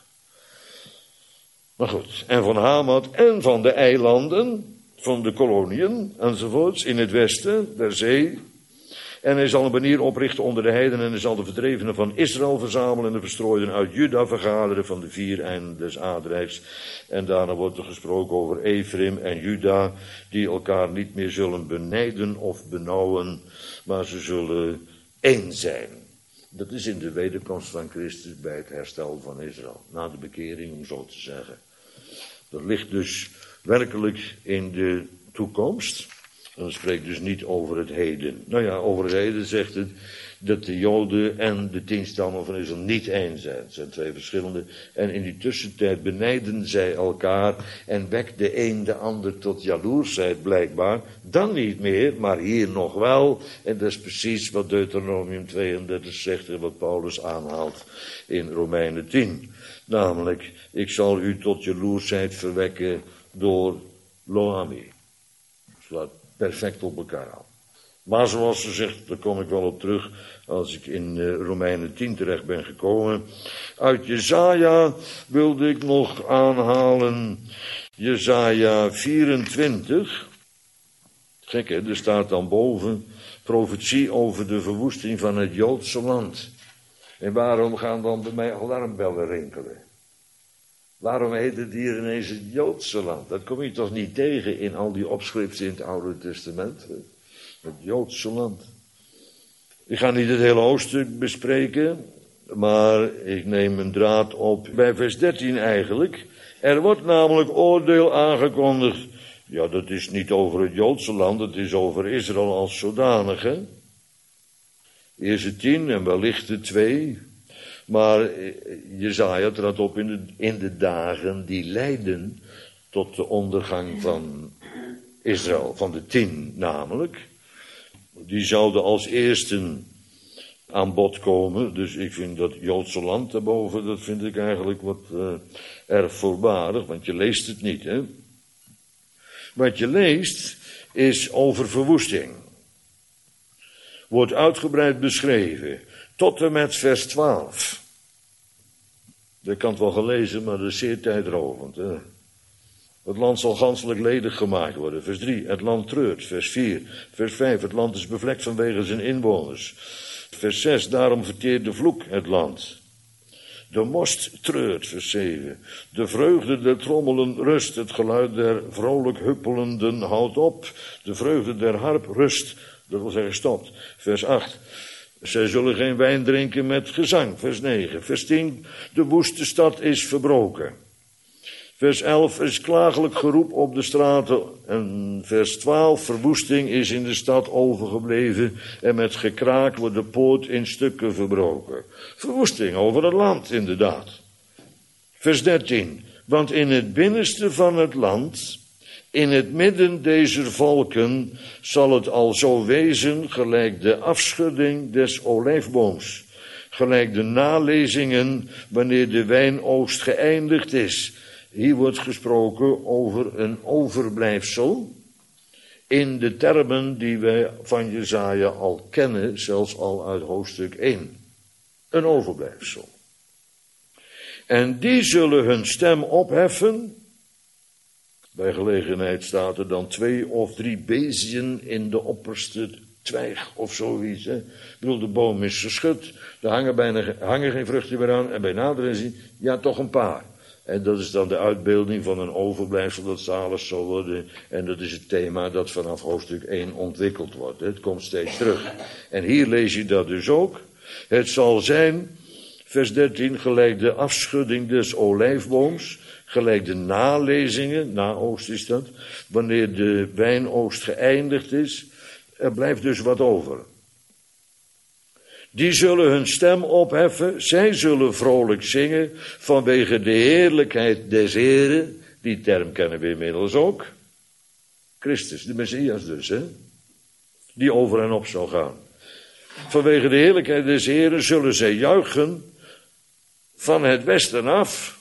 Maar goed, en van Hamat en van de eilanden, van de koloniën enzovoorts, in het westen der zee. En hij zal een banier oprichten onder de heidenen en hij zal de verdrevenen van Israël verzamelen en de verstrooiden uit Juda vergaderen van de 4 einden des aardrijks. En daarna wordt er gesproken over Ephraim en Juda, die elkaar niet meer zullen benijden of benauwen, maar ze zullen één zijn. Dat is in de wederkomst van Christus bij het herstel van Israël, na de bekering om zo te zeggen. Dat ligt dus werkelijk in de toekomst. En dat spreekt dus niet over het heden. Nou ja, over het heden zegt het dat de Joden en de 10 stammen van Israël niet één zijn. Het zijn 2 verschillende. En in die tussentijd benijden zij elkaar en wekt de een de ander tot jaloersheid blijkbaar. Dan niet meer, maar hier nog wel. En dat is precies wat Deuteronomium 32 zegt en wat Paulus aanhaalt in Romeinen 10. Namelijk, ik zal u tot jaloersheid verwekken door Lo-Ami. Slaat perfect op elkaar aan. Maar zoals ze zegt, daar kom ik wel op terug als ik in Romeinen 10 terecht ben gekomen. Uit Jesaja wilde ik nog aanhalen Jesaja 24. Gek hè, er staat dan boven profetie over de verwoesting van het Joodse land. En waarom gaan dan bij mij alarmbellen rinkelen? Waarom heet het hier ineens het Joodse land? Dat kom je toch niet tegen in al die opschriften in het Oude Testament? Het Joodse land. Ik ga niet het hele hoofdstuk bespreken, maar ik neem een draad op bij vers 13 eigenlijk. Er wordt namelijk oordeel aangekondigd. Ja, dat is niet over het Joodse land, het is over Israël als zodanige. Eerste 10 en wellicht de 2. Maar Jesaja trad op in de dagen die leidden tot de ondergang van Israël, van de 10 namelijk. Die zouden als eersten aan bod komen. Dus ik vind dat Joodse land daarboven, dat vind ik eigenlijk wat erg voorbarig, want je leest het niet, hè. Wat je leest is over verwoesting. Wordt uitgebreid beschreven, tot en met vers 12. Dat kan het wel gelezen, maar dat is zeer tijdrovend, hè. Het land zal ganselijk ledig gemaakt worden. Vers 3, het land treurt. Vers 4, vers 5, het land is bevlekt vanwege zijn inwoners. Vers 6, daarom verteert de vloek het land. De most treurt, vers 7. De vreugde der trommelen rust, het geluid der vrolijk huppelenden houdt op. De vreugde der harp rust, dat wil zeggen stopt. Vers 8, zij zullen geen wijn drinken met gezang. Vers 9, vers 10, de woeste stad is verbroken. Vers 11 is klagelijk geroep op de straten. En vers 12, verwoesting is in de stad overgebleven. En met gekraak wordt de poort in stukken verbroken. Verwoesting over het land, inderdaad. Vers 13, want in het binnenste van het land, in het midden dezer volken, zal het al zo wezen, gelijk de afschudding des olijfbooms. Gelijk de nalezingen wanneer de wijnoogst geëindigd is. Hier wordt gesproken over een overblijfsel in de termen die wij van Jesaja al kennen, zelfs al uit hoofdstuk 1. Een overblijfsel. En die zullen hun stem opheffen. Bij gelegenheid staat er dan 2 of 3 beziën in de opperste twijg of zoiets. Hè. Ik bedoel, de boom is geschud, er hangen geen vruchten meer aan en bij nader inzien, ja toch een paar. En dat is dan de uitbeelding van een overblijfsel dat zalig zal worden. En dat is het thema dat vanaf hoofdstuk 1 ontwikkeld wordt. Het komt steeds terug. En hier lees je dat dus ook. Het zal zijn, vers 13, gelijk de afschudding des olijfbooms, gelijk de nalezingen, naoogst is dat, wanneer de wijnoogst geëindigd is, er blijft dus wat over. Die zullen hun stem opheffen, zij zullen vrolijk zingen vanwege de heerlijkheid des Heren. Die term kennen we inmiddels ook. Christus, de Messias dus, hè. Die over en op zal gaan. Vanwege de heerlijkheid des Heren zullen zij juichen van het westen af.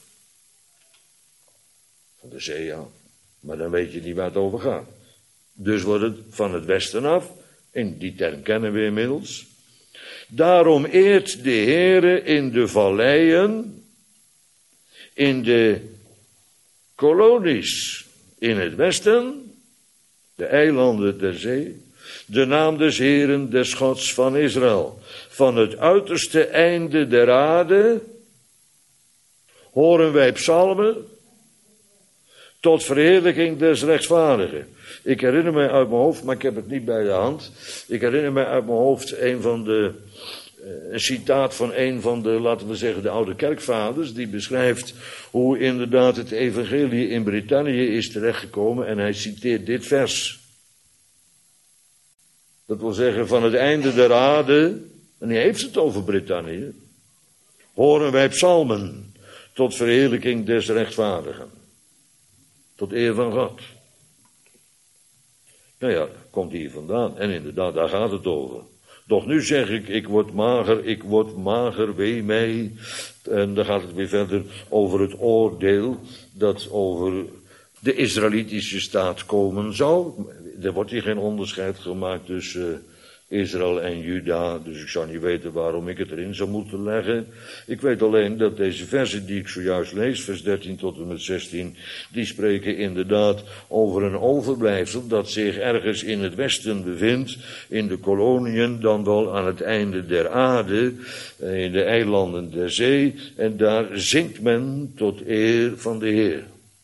Van de zee af. Maar dan weet je niet waar het over gaat. Dus wordt het van het westen af. En die term kennen we inmiddels. Daarom eert de Heere in de valleien, in de kolonies in het westen, de eilanden der zee, de naam des Heeren, des Gods van Israël. Van het uiterste einde der aarde horen wij psalmen tot verheerlijking des rechtvaardigen. Ik herinner mij uit mijn hoofd, maar ik heb het niet bij de hand. Ik herinner mij uit mijn hoofd een citaat van een van de, laten we zeggen, de oude kerkvaders. Die beschrijft hoe inderdaad het evangelie in Brittannië is terechtgekomen. En hij citeert dit vers. Dat wil zeggen, van het einde der aarde, en hij heeft het over Brittannië, horen wij psalmen tot verheerlijking des rechtvaardigen. Tot eer van God. Nou ja, komt hier vandaan. En inderdaad, daar gaat het over. Doch nu zeg ik word mager, wee mij. En dan gaat het weer verder over het oordeel dat over de Israëlitische staat komen zou. Er wordt hier geen onderscheid gemaakt tussen Israël en Juda, dus ik zou niet weten waarom ik het erin zou moeten leggen. Ik weet alleen dat deze versen die ik zojuist lees, vers 13 tot en met 16, die spreken inderdaad over een overblijfsel dat zich ergens in het westen bevindt, in de koloniën, dan wel aan het einde der aarde, in de eilanden der zee, en daar zingt men tot eer van de Heer.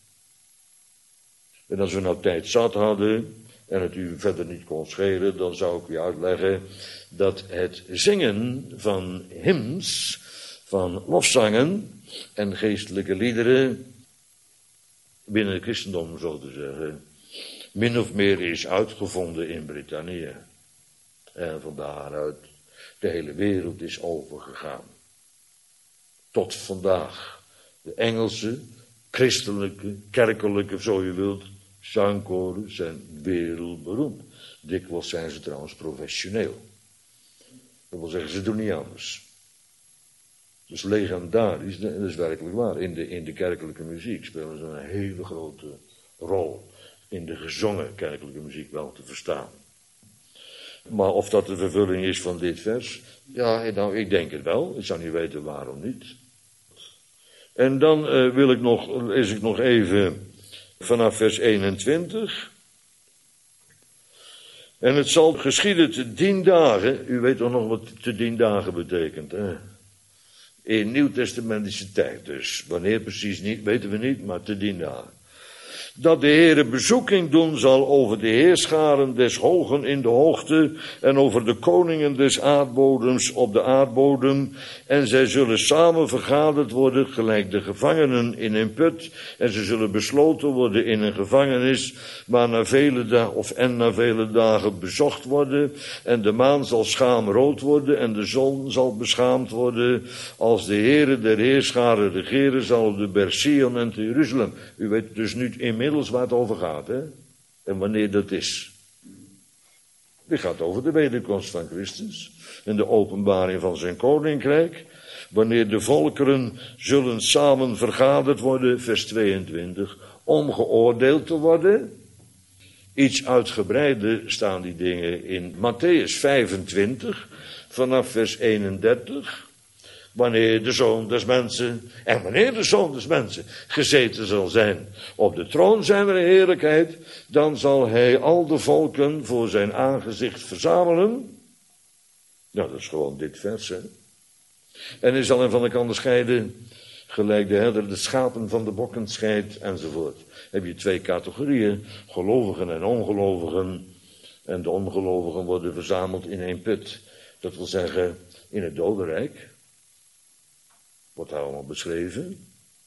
En als we nou tijd zat hadden, en het u verder niet kon schelen, dan zou ik u uitleggen dat het zingen van hymns, van lofzangen en geestelijke liederen binnen het christendom, zo te zeggen, min of meer is uitgevonden in Brittannië. En van daaruit de hele wereld is overgegaan. Tot vandaag. De Engelse, christelijke, kerkelijke, zo je wilt, zangkoren zijn wereldberoemd. Dikwijls zijn ze trouwens professioneel. Dat wil zeggen, ze doen niet anders. Dus legendarisch, dat is werkelijk waar. In de kerkelijke muziek spelen ze een hele grote rol. In de gezongen kerkelijke muziek wel te verstaan. Maar of dat de vervulling is van dit vers? Ja, nou, ik denk het wel. Ik zou niet weten waarom niet. En dan lees ik nog even vanaf vers 21. En het zal geschieden te 10 dagen. U weet toch nog wat te 10 dagen betekent, hè? In nieuwtestamentische tijd dus. Wanneer precies niet, weten we niet, maar te 10 dagen. Dat de Heere bezoeking doen zal over de heerscharen des hogen in de hoogte en over de koningen des aardbodems op de aardbodem. En zij zullen samen vergaderd worden gelijk de gevangenen in een put. En ze zullen besloten worden in een gevangenis, maar na vele dagen bezocht worden. En de maan zal schaamrood worden en de zon zal beschaamd worden. Als de Heere der heerscharen regeren zal op de berg Sion en te Jeruzalem. U weet dus nu inmiddels waar het over gaat, hè? En wanneer dat is. Dit gaat over de wederkomst van Christus en de openbaring van zijn koninkrijk. Wanneer de volkeren zullen samen vergaderd worden, vers 22, om geoordeeld te worden. Iets uitgebreider staan die dingen in Mattheüs 25, vanaf vers 31. Wanneer de Zoon des Mensen gezeten zal zijn op de troon zijner heerlijkheid, dan zal hij al de volken voor zijn aangezicht verzamelen. Nou, dat is gewoon dit vers, hè. En hij zal hen van elkaar scheiden, gelijk de herder de schapen van de bokken scheidt, enzovoort. Heb je 2 categorieën, gelovigen en ongelovigen. En de ongelovigen worden verzameld in 1 put. Dat wil zeggen, in het dodenrijk. Wordt daar allemaal beschreven.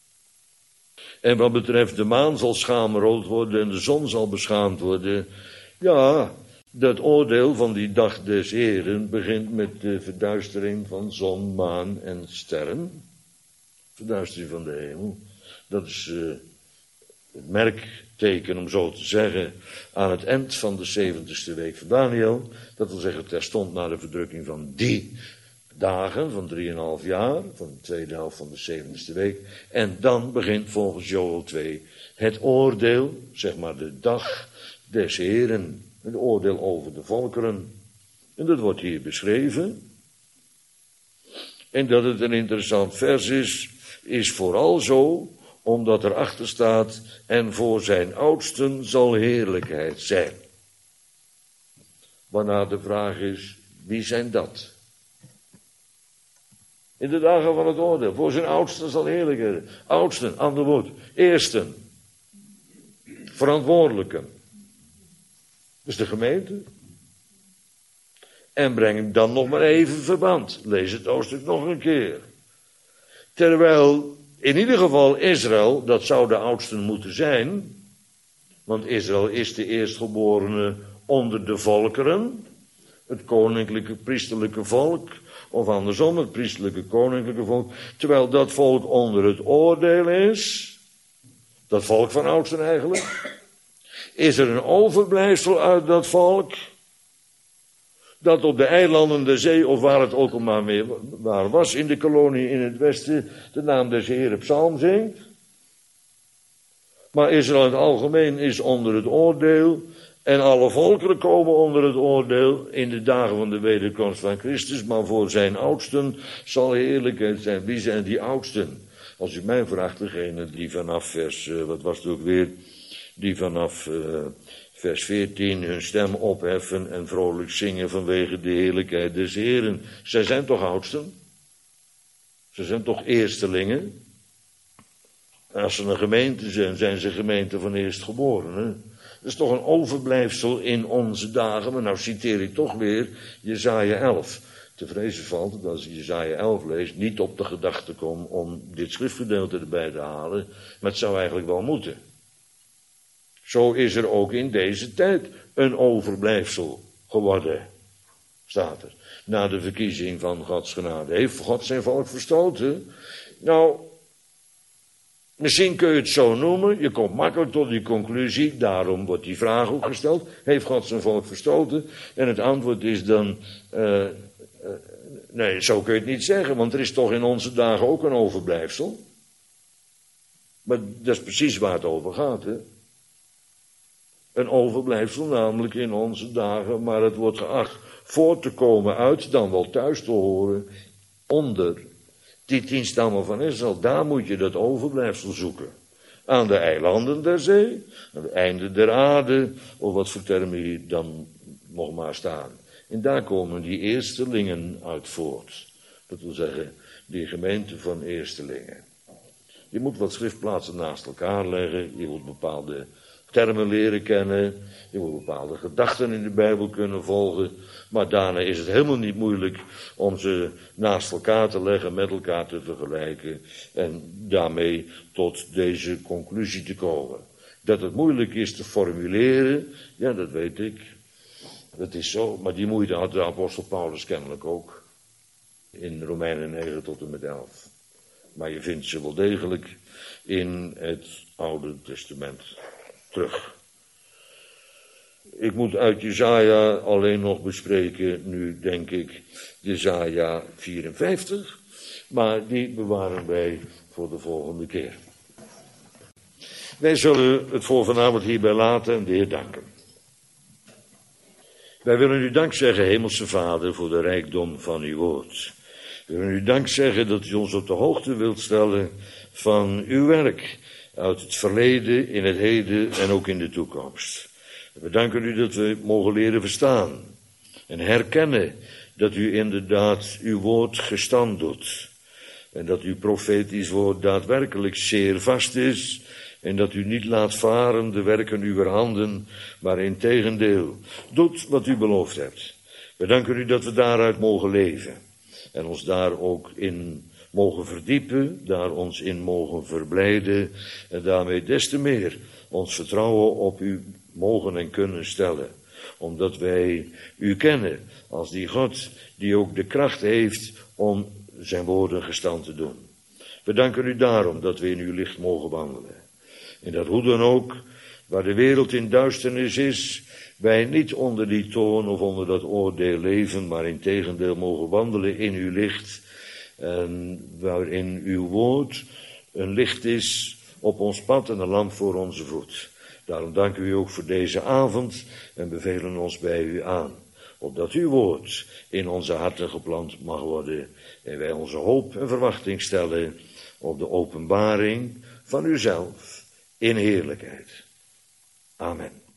En wat betreft de maan zal schaamrood worden en de zon zal beschaamd worden. Ja, dat oordeel van die dag des Heren begint met de verduistering van zon, maan en sterren. Verduistering van de hemel. Dat is het merkteken, om zo te zeggen, aan het eind van de 70ste week van Daniel. Dat wil zeggen terstond na de verdrukking van die dagen van 3,5 jaar, van de tweede helft van de 70ste week. En dan begint volgens Joel 2 het oordeel, zeg maar de dag des Heren. Het oordeel over de volkeren. En dat wordt hier beschreven. En dat het een interessant vers is vooral zo, omdat er achter staat, en voor zijn oudsten zal heerlijkheid zijn. Waarna de vraag is, wie zijn dat? In de dagen van het oordeel. Voor zijn oudsten zal heerlijkheid. Oudsten, ander woord. Eersten. Verantwoordelijken. Dus de gemeente. En breng dan nog maar even verband. Lees het hoofdstuk nog een keer. Terwijl in ieder geval Israël, dat zou de oudsten moeten zijn. Want Israël is de eerstgeborene onder de volkeren. Het koninklijke, priesterlijke volk. Of andersom, het priesterlijke, koninklijke volk. Terwijl dat volk onder het oordeel is. Dat volk van oudsten eigenlijk. Is er een overblijfsel uit dat volk. Dat op de eilanden der zee, of waar het ook al maar mee waar was, in de kolonie in het westen, de naam des Heeren psalm zingt. Maar Israël in het algemeen is onder het oordeel. En alle volkeren komen onder het oordeel in de dagen van de wederkomst van Christus. Maar voor zijn oudsten zal heerlijkheid zijn. Wie zijn die oudsten? Als u mij vraagt, degene die vanaf vers, wat was het ook weer? Die vanaf vers 14 hun stem opheffen en vrolijk zingen vanwege de heerlijkheid des Heren. Zij zijn toch oudsten? Ze zijn toch eerstelingen? Als ze een gemeente zijn, zijn ze gemeente van eerstgeborenen. Dat is toch een overblijfsel in onze dagen. Maar nou citeer ik toch weer Jesaja 11. Te vrezen valt dat als je Jesaja 11 leest, niet op de gedachte komt om dit schriftgedeelte erbij te halen. Maar het zou eigenlijk wel moeten. Zo is er ook in deze tijd een overblijfsel geworden, staat er. Na de verkiezing van Gods genade. Heeft God zijn volk verstoten? Nou, misschien kun je het zo noemen. Je komt makkelijk tot die conclusie. Daarom wordt die vraag ook gesteld. Heeft God zijn volk verstoten? En het antwoord is dan, nee, zo kun je het niet zeggen. Want er is toch in onze dagen ook een overblijfsel. Maar dat is precies waar het over gaat, hè. Een overblijfsel namelijk in onze dagen, maar het wordt geacht voort te komen uit, dan wel thuis te horen, onder die 10 stammen van Israël. Daar moet je dat overblijfsel zoeken. Aan de eilanden der zee, aan het einde der aarde, of wat voor termen hier dan nog maar staan. En daar komen die eerstelingen uit voort. Dat wil zeggen, die gemeente van eerstelingen. Je moet wat schriftplaatsen naast elkaar leggen, je moet bepaalde termen leren kennen, je moet bepaalde gedachten in de Bijbel kunnen volgen, maar daarna is het helemaal niet moeilijk om ze naast elkaar te leggen, met elkaar te vergelijken en daarmee tot deze conclusie te komen. Dat het moeilijk is te formuleren, ja, dat weet ik, dat is zo, maar die moeite had de apostel Paulus kennelijk ook in Romeinen 9 tot en met 11. Maar je vindt ze wel degelijk in het Oude Testament terug. Ik moet uit Jesaja alleen nog bespreken, nu denk ik, Jesaja 54, maar die bewaren wij voor de volgende keer. Wij zullen het voor vanavond hierbij laten en de Heer danken. Wij willen u dank zeggen, Hemelse Vader, voor de rijkdom van uw woord. We willen u dank zeggen dat u ons op de hoogte wilt stellen van uw werk, uit het verleden, in het heden en ook in de toekomst. We danken u dat we mogen leren verstaan en herkennen dat u inderdaad uw woord gestand doet. En dat uw profetisch woord daadwerkelijk zeer vast is en dat u niet laat varen de werken uw handen, maar integendeel doet wat u beloofd hebt. We danken u dat we daaruit mogen leven en ons daar ook in mogen verdiepen, daar ons in mogen verblijden en daarmee des te meer ons vertrouwen op u mogen en kunnen stellen. Omdat wij u kennen als die God die ook de kracht heeft om zijn woorden gestand te doen. We danken u daarom dat we in uw licht mogen wandelen. En dat hoe dan ook, waar de wereld in duisternis is, wij niet onder die toorn of onder dat oordeel leven, maar integendeel mogen wandelen in uw licht. En waarin uw woord een licht is op ons pad en een lamp voor onze voet. Daarom danken we u ook voor deze avond en bevelen ons bij u aan. Opdat uw woord in onze harten geplant mag worden. En wij onze hoop en verwachting stellen op de openbaring van uzelf in heerlijkheid. Amen.